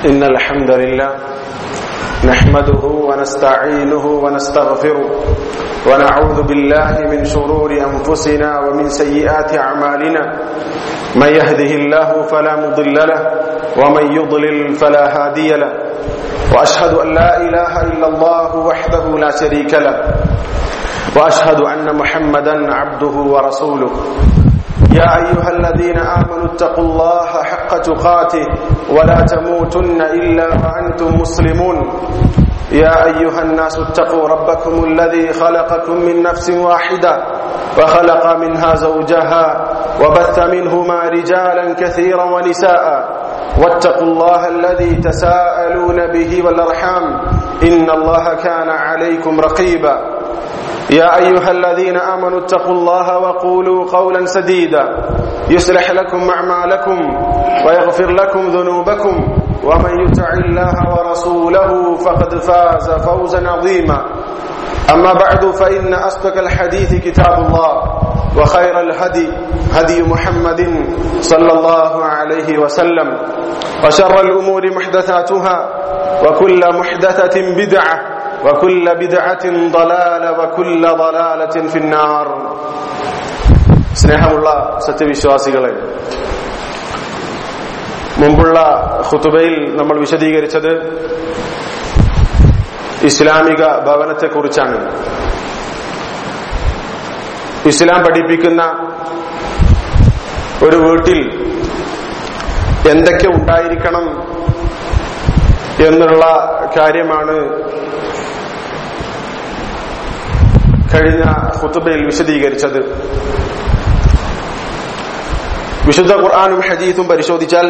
إن الحمد لله نحمده ونستعينه ونستغفره ونعوذ بالله من شرور أنفسنا ومن سيئات أعمالنا من يهده الله فلا مضل له ومن يضلل فلا هادي له وأشهد أن لا إله إلا الله وحده لا شريك له وأشهد أن محمدا عبده ورسوله يا أيها الذين آمنوا اتقوا الله حق تقاته ولا تموتن إلا وأنتم مسلمون يا أيها الناس اتقوا ربكم الذي خلقكم من نفس واحدة وخلق منها زوجها وبث منهما رجالا كثيرا ونساء واتقوا الله الذي تساءلون به والأرحام إن الله كان عليكم رقيبا يا أيها الذين آمنوا اتقوا الله وقولوا قولا سديدا يصلح لكم أعمالكم ويغفر لكم ذنوبكم ومن يطع الله ورسوله فقد فاز فوزا عظيما أما بعد فإن أصدق الحديث كتاب الله وخير الهدي هدي محمد صلى الله عليه وسلم وشر الأمور محدثاتها وكل محدثة بدعة وكل بدعة ضلالة وكل ضلالة في النار. സ്നേഹമുള്ള സത്യവിശ്വാസികളെ, മുമ്പുള്ള ഖുതുബയിൽ നമ്മൾ വിശദീകരിച്ചത് ഇസ്ലാമിക ഭവനത്തെക്കുറിച്ചാണ്. ഇസ്ലാം പഠിപ്പിക്കുന്ന ഒരു വീട്ടിൽ എന്തൊക്കെ ഉണ്ടായിരിക്കണം എന്നുള്ള കാര്യമാണ് കഴിഞ്ഞ ഖുതുബയിൽ വിശദീകരിച്ചത്. വിശുദ്ധ ഖുർആനും ഹദീസും പരിശോധിച്ചാൽ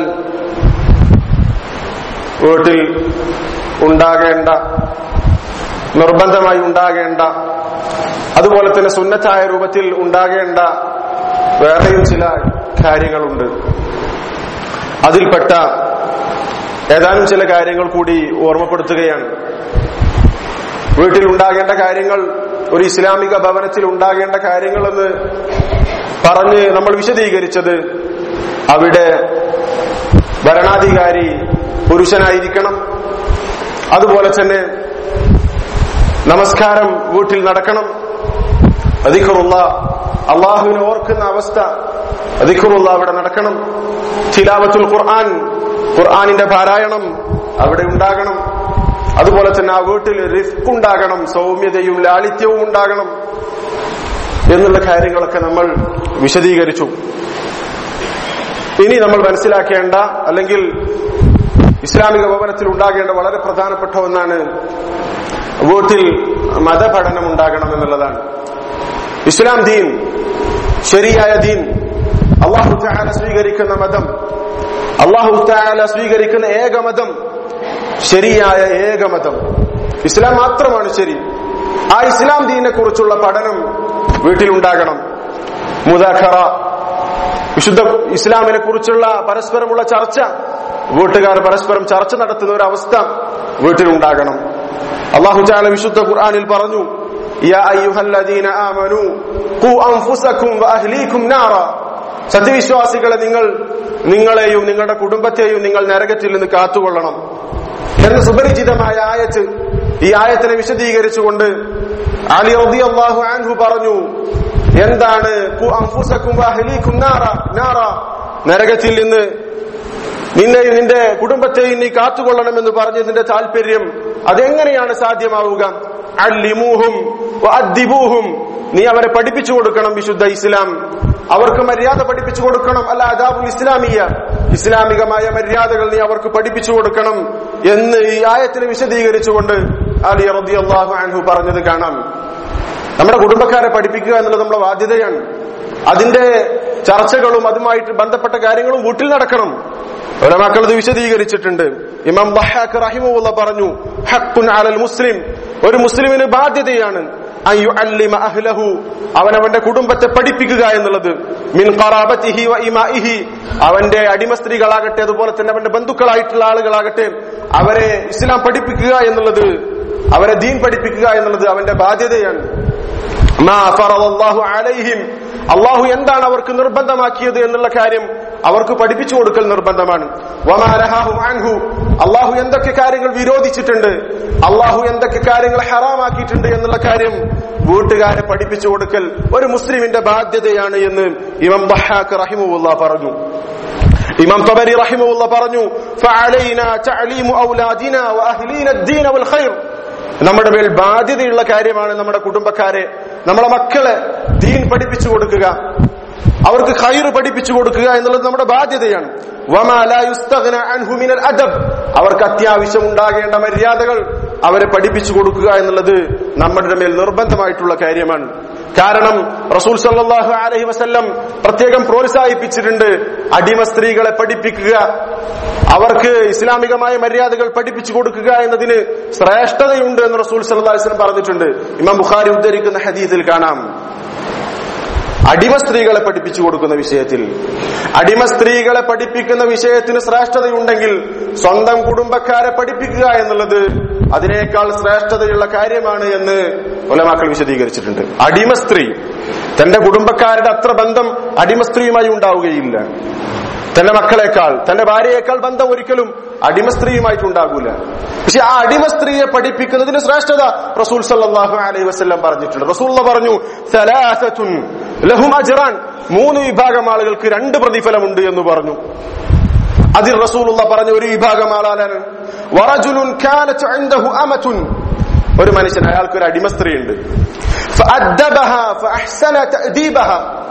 വീട്ടിൽ ഉണ്ടാകേണ്ട, നിർബന്ധമായി ഉണ്ടാകേണ്ട, അതുപോലെ തന്നെ സുന്നത്തായ രൂപത്തിൽ ഉണ്ടാകേണ്ട വേറെയും ചില കാര്യങ്ങളുണ്ട്. അതിൽപ്പെട്ട ഏതാനും ചില കാര്യങ്ങൾ കൂടി ഓർമ്മപ്പെടുത്തുകയാണ്. വീട്ടിൽ ഉണ്ടാകേണ്ട കാര്യങ്ങൾ, ഒരു ഇസ്ലാമിക ഭവനത്തിൽ ഉണ്ടാകേണ്ട കാര്യങ്ങളെന്ന് പറഞ്ഞ് നമ്മൾ വിശദീകരിച്ചത്, അവിടെ ഭരണാധികാരി പുരുഷനായിരിക്കണം, അതുപോലെ തന്നെ നമസ്കാരം വീട്ടിൽ നടക്കണം, ദിക്റുള്ള, അള്ളാഹുവിനെ ഓർക്കുന്ന അവസ്ഥ, ദിക്റുള്ള അവിടെ നടക്കണം, തിലാവത്തുൽ ഖുർആൻ, ഖുർആനിന്റെ പാരായണം അവിടെ ഉണ്ടാകണം, അതുപോലെ തന്നെ ആ വീട്ടിൽ റിസ്ക് ഉണ്ടാകണം, സൗമ്യതയും ലാളിത്യവും ഉണ്ടാകണം എന്നുള്ള കാര്യങ്ങളൊക്കെ നമ്മൾ വിശദീകരിച്ചു. ഇനി നമ്മൾ മനസ്സിലാക്കേണ്ട, അല്ലെങ്കിൽ ഇസ്ലാമിക ഭവനത്തിൽ ഉണ്ടാകേണ്ട വളരെ പ്രധാനപ്പെട്ട ഒന്നാണ് വീട്ടിൽ മതപഠനം ഉണ്ടാകണം എന്നുള്ളതാണ്. ഇസ്ലാം ദീൻ, ശരിയായ ദീൻ, അല്ലാഹു തആല സ്വീകരിക്കുന്ന മതം, അല്ലാഹു തആല സ്വീകരിക്കുന്ന ഏകമതം, ശരിയായ ഏകമതം ഇസ്ലാം മാത്രമാണ് ശരി. ആ ഇസ്ലാം ദീനെ കുറിച്ചുള്ള പഠനം വീട്ടിലുണ്ടാകണം. മുദാഖറ, വിശുദ്ധ ഇസ്ലാമിനെ കുറിച്ചുള്ള പരസ്പരമുള്ള ചർച്ച, വീട്ടുകാർ പരസ്പരം ചർച്ച നടത്തുന്ന ഒരു അവസ്ഥ വീട്ടിലുണ്ടാകണം. അല്ലാഹു തആല വിശുദ്ധ ഖുർആനിൽ പറഞ്ഞു, യാ അയ്യുഹല്ലദീന ആമനൂ ഖൂ അൻഫുസകും വഅഹ്ലീകും നാറ. സത്യവിശ്വാസികളെ, നിങ്ങളെയും നിങ്ങളുടെ കുടുംബത്തെയും നിങ്ങൾ നരകത്തിൽ നിന്ന് കാത്തുകൊള്ളണം എന്ന സുപരിചിതമായ ആയത്ത്, ഈ ആയത്തിനെ വിശദീകരിച്ചുകൊണ്ട് അലി റളിയല്ലാഹു അൻഹു പറഞ്ഞു, എന്താണ് ഖൂ അൻഫുസകും വഅഹ്ലീകും നാറ, നരകത്തിൽ നിന്ന് നിന്നെയും നിന്റെ കുടുംബത്തെയും നീ കാത്തുകൊള്ളണമെന്ന് പറഞ്ഞതിന്റെ താല്പര്യം അതെങ്ങനെയാണ് സാധ്യമാവുക? അല്ലിമൂഹും വഅദ്ദിബൂഹും, നീ അവരെ പഠിപ്പിച്ചു കൊടുക്കണം വിശുദ്ധ ഇസ്ലാം, അവർക്ക് മര്യാദ പഠിപ്പിച്ചു കൊടുക്കണം. അല്ല അദാബുൽ ഇസ്ലാമിയ, ഇസ്ലാമികമായ മര്യാദകൾ നീ അവർക്ക് പഠിപ്പിച്ചു കൊടുക്കണം എന്ന് ഈ ആയത്തിനെ വിശദീകരിച്ചുകൊണ്ട് അലി റളിയല്ലാഹു അൻഹു പറഞ്ഞത് കാണാം. നമ്മുടെ കുടുംബക്കാരെ പഠിപ്പിക്കുക എന്നുള്ളത് നമ്മുടെ ബാധ്യതയാണ്. അതിന്റെ ചർച്ചകളും അതുമായിട്ട് ബന്ധപ്പെട്ട കാര്യങ്ങളും വീട്ടിൽ നടക്കണം. ഉലമാക്കൾ ഇത് വിശദീകരിച്ചിട്ടുണ്ട്. ഇമാം ദഹ്ഹാക് റഹിമഹുള്ള പറഞ്ഞു, ഹഖ്ഖുൻ അലൽ മുസ്ലിം, ഒരു മുസ്ലിമിന് ബാധ്യതയാണ് അൻ യുഅല്ലിമ അഹ്ലഹു, അവനവന്റെ കുടുംബത്തെ പഠിപ്പിക്കുക എന്നുള്ളത്, മിൻ ഖറാബതിഹി വ ഇമാഇഹി, അവന്റെ അടിമ സ്ത്രീകളാകട്ടെ അതുപോലെ തന്നെ അവന്റെ ബന്ധുക്കളായിട്ടുള്ള ആളുകളാകട്ടെ അവരെ ഇസ്ലാം പഠിപ്പിക്കുക എന്നുള്ളത്, അവരെ ദീൻ പഠിപ്പിക്കുക എന്നുള്ളത് അവന്റെ ബാധ്യതയാണ്. മാ ഫറദല്ലാഹു അലൈഹിം, അള്ളാഹു എന്താണ് അവർക്ക് നിർബന്ധമാക്കിയത് എന്നുള്ള കാര്യം അവർക്ക് പഠിപ്പിച്ചു കൊടുക്കൽ നിർബന്ധമാണ്. വമാ നഹാഹും അൻഹു, അള്ളാഹു എന്തൊക്കെ കാര്യങ്ങൾ വിരോധിച്ചിട്ടുണ്ട്, അള്ളാഹു എന്തൊക്കെ കാര്യങ്ങൾ ഹറാമാക്കിയിട്ടുണ്ട് എന്നുള്ള കാര്യം വീട്ടുകാരെ പഠിപ്പിച്ചു കൊടുക്കൽ ഒരു മുസ്ലിമിന്റെ ബാധ്യതയാണ് എന്ന് ഇമാം ദഹ്ഹാക് റഹിമഹുല്ലാഹ് പറഞ്ഞു. ഇമാം തബരി റഹിമഹുല്ലാഹ് പറഞ്ഞു, ഫഅലൈനാ തഅലീമു ഔലാദിനാ വഅഹ്ലീന അദ്ദീന വൽ ഖൈർ, നമ്മുടെ മേൽ ബാധ്യതയുള്ള കാര്യമാണ് നമ്മുടെ കുടുംബക്കാരെ, നമ്മുടെ മക്കളെ ദീൻ പഠിപ്പിച്ചു കൊടുക്കുക, അവർക്ക് ഖൈർ പഠിപ്പിച്ചു കൊടുക്കുക എന്നുള്ളത് നമ്മുടെ ബാധ്യതയാണ്. വമാ ലാ യുസ്തഗ്ന അൻഹു മിനൽ അദബ്, അവർക്ക് അത്യാവശ്യം ഉണ്ടാകേണ്ട മര്യാദകൾ അവരെ പഠിപ്പിച്ചു കൊടുക്കുക എന്നുള്ളത് നമ്മുടെ മേൽ നിർബന്ധമായിട്ടുള്ള കാര്യമാണ്. കാരണം റസൂൽ സല്ലല്ലാഹു അലൈഹി വസല്ലം പ്രത്യേകം പ്രോത്സാഹിപ്പിച്ചിട്ടുണ്ട് അടിമ സ്ത്രീകളെ പഠിപ്പിക്കുക, അവർക്ക് ഇസ്ലാമികമായ മര്യാദകൾ പഠിപ്പിച്ചു കൊടുക്കുക എന്നതിന് ശ്രേഷ്ഠതയുണ്ട് എന്ന് റസൂൽ സല്ലല്ലാഹു അലൈഹി വസല്ലം പറഞ്ഞിട്ടുണ്ട്. ഇമാം ബുഖാരി ഉദ്ധരിക്കുന്ന ഹദീസിൽ കാണാം, അടിമ സ്ത്രീകളെ പഠിപ്പിച്ചു കൊടുക്കുന്ന വിഷയത്തിൽ, അടിമ സ്ത്രീകളെ പഠിപ്പിക്കുന്ന വിഷയത്തിന് ശ്രേഷ്ഠതയുണ്ടെങ്കിൽ സ്വന്തം കുടുംബക്കാരെ പഠിപ്പിക്കുക എന്നുള്ളത് അതിനേക്കാൾ ശ്രേഷ്ഠതയുള്ള കാര്യമാണ് എന്ന് ഉലമാക്കൾ വിശദീകരിച്ചിട്ടുണ്ട്. അടിമ സ്ത്രീ തന്റെ കുടുംബക്കാരുടെ അത്ര ബന്ധം അടിമ സ്ത്രീയുമായി ഉണ്ടാവുകയില്ല. തന്റെ മക്കളെക്കാൾ, തന്റെ ഭാര്യയേക്കാൾ ബന്ധം ഒരിക്കലും അടിമ സ്ത്രീയുമായിട്ടുണ്ടാകൂല. പക്ഷെ ആ അടിമ സ്ത്രീയെ പഠിപ്പിക്കുന്നതിന് ശ്രേഷ്ഠത റസൂൽ സല്ലല്ലാഹു അലൈഹി വസല്ലം പറഞ്ഞിട്ടുണ്ട്. റസൂൽ പറഞ്ഞു, സലാസത്തുൻ ലഹും അജ്റാൻ, 3 വിഭാഗം ആളുകൾക്ക് 2 പ്രതിഫലമുണ്ട് എന്ന് പറഞ്ഞു. അതിൽ റസൂലുള്ളാഹി പറഞ്ഞ ഒരു വിഭാഗം ആളാണ് വറജുലുൻ കാനത് ഇൻദഹു അമതുൻ, ഒരു മനുഷ്യൻ, അയാൾക്ക് ഒരു അടിമ സ്ത്രീ ഉണ്ട്. ഫഅദ്ദബഹ ഫഅഹ്സന തഅദീബഹ,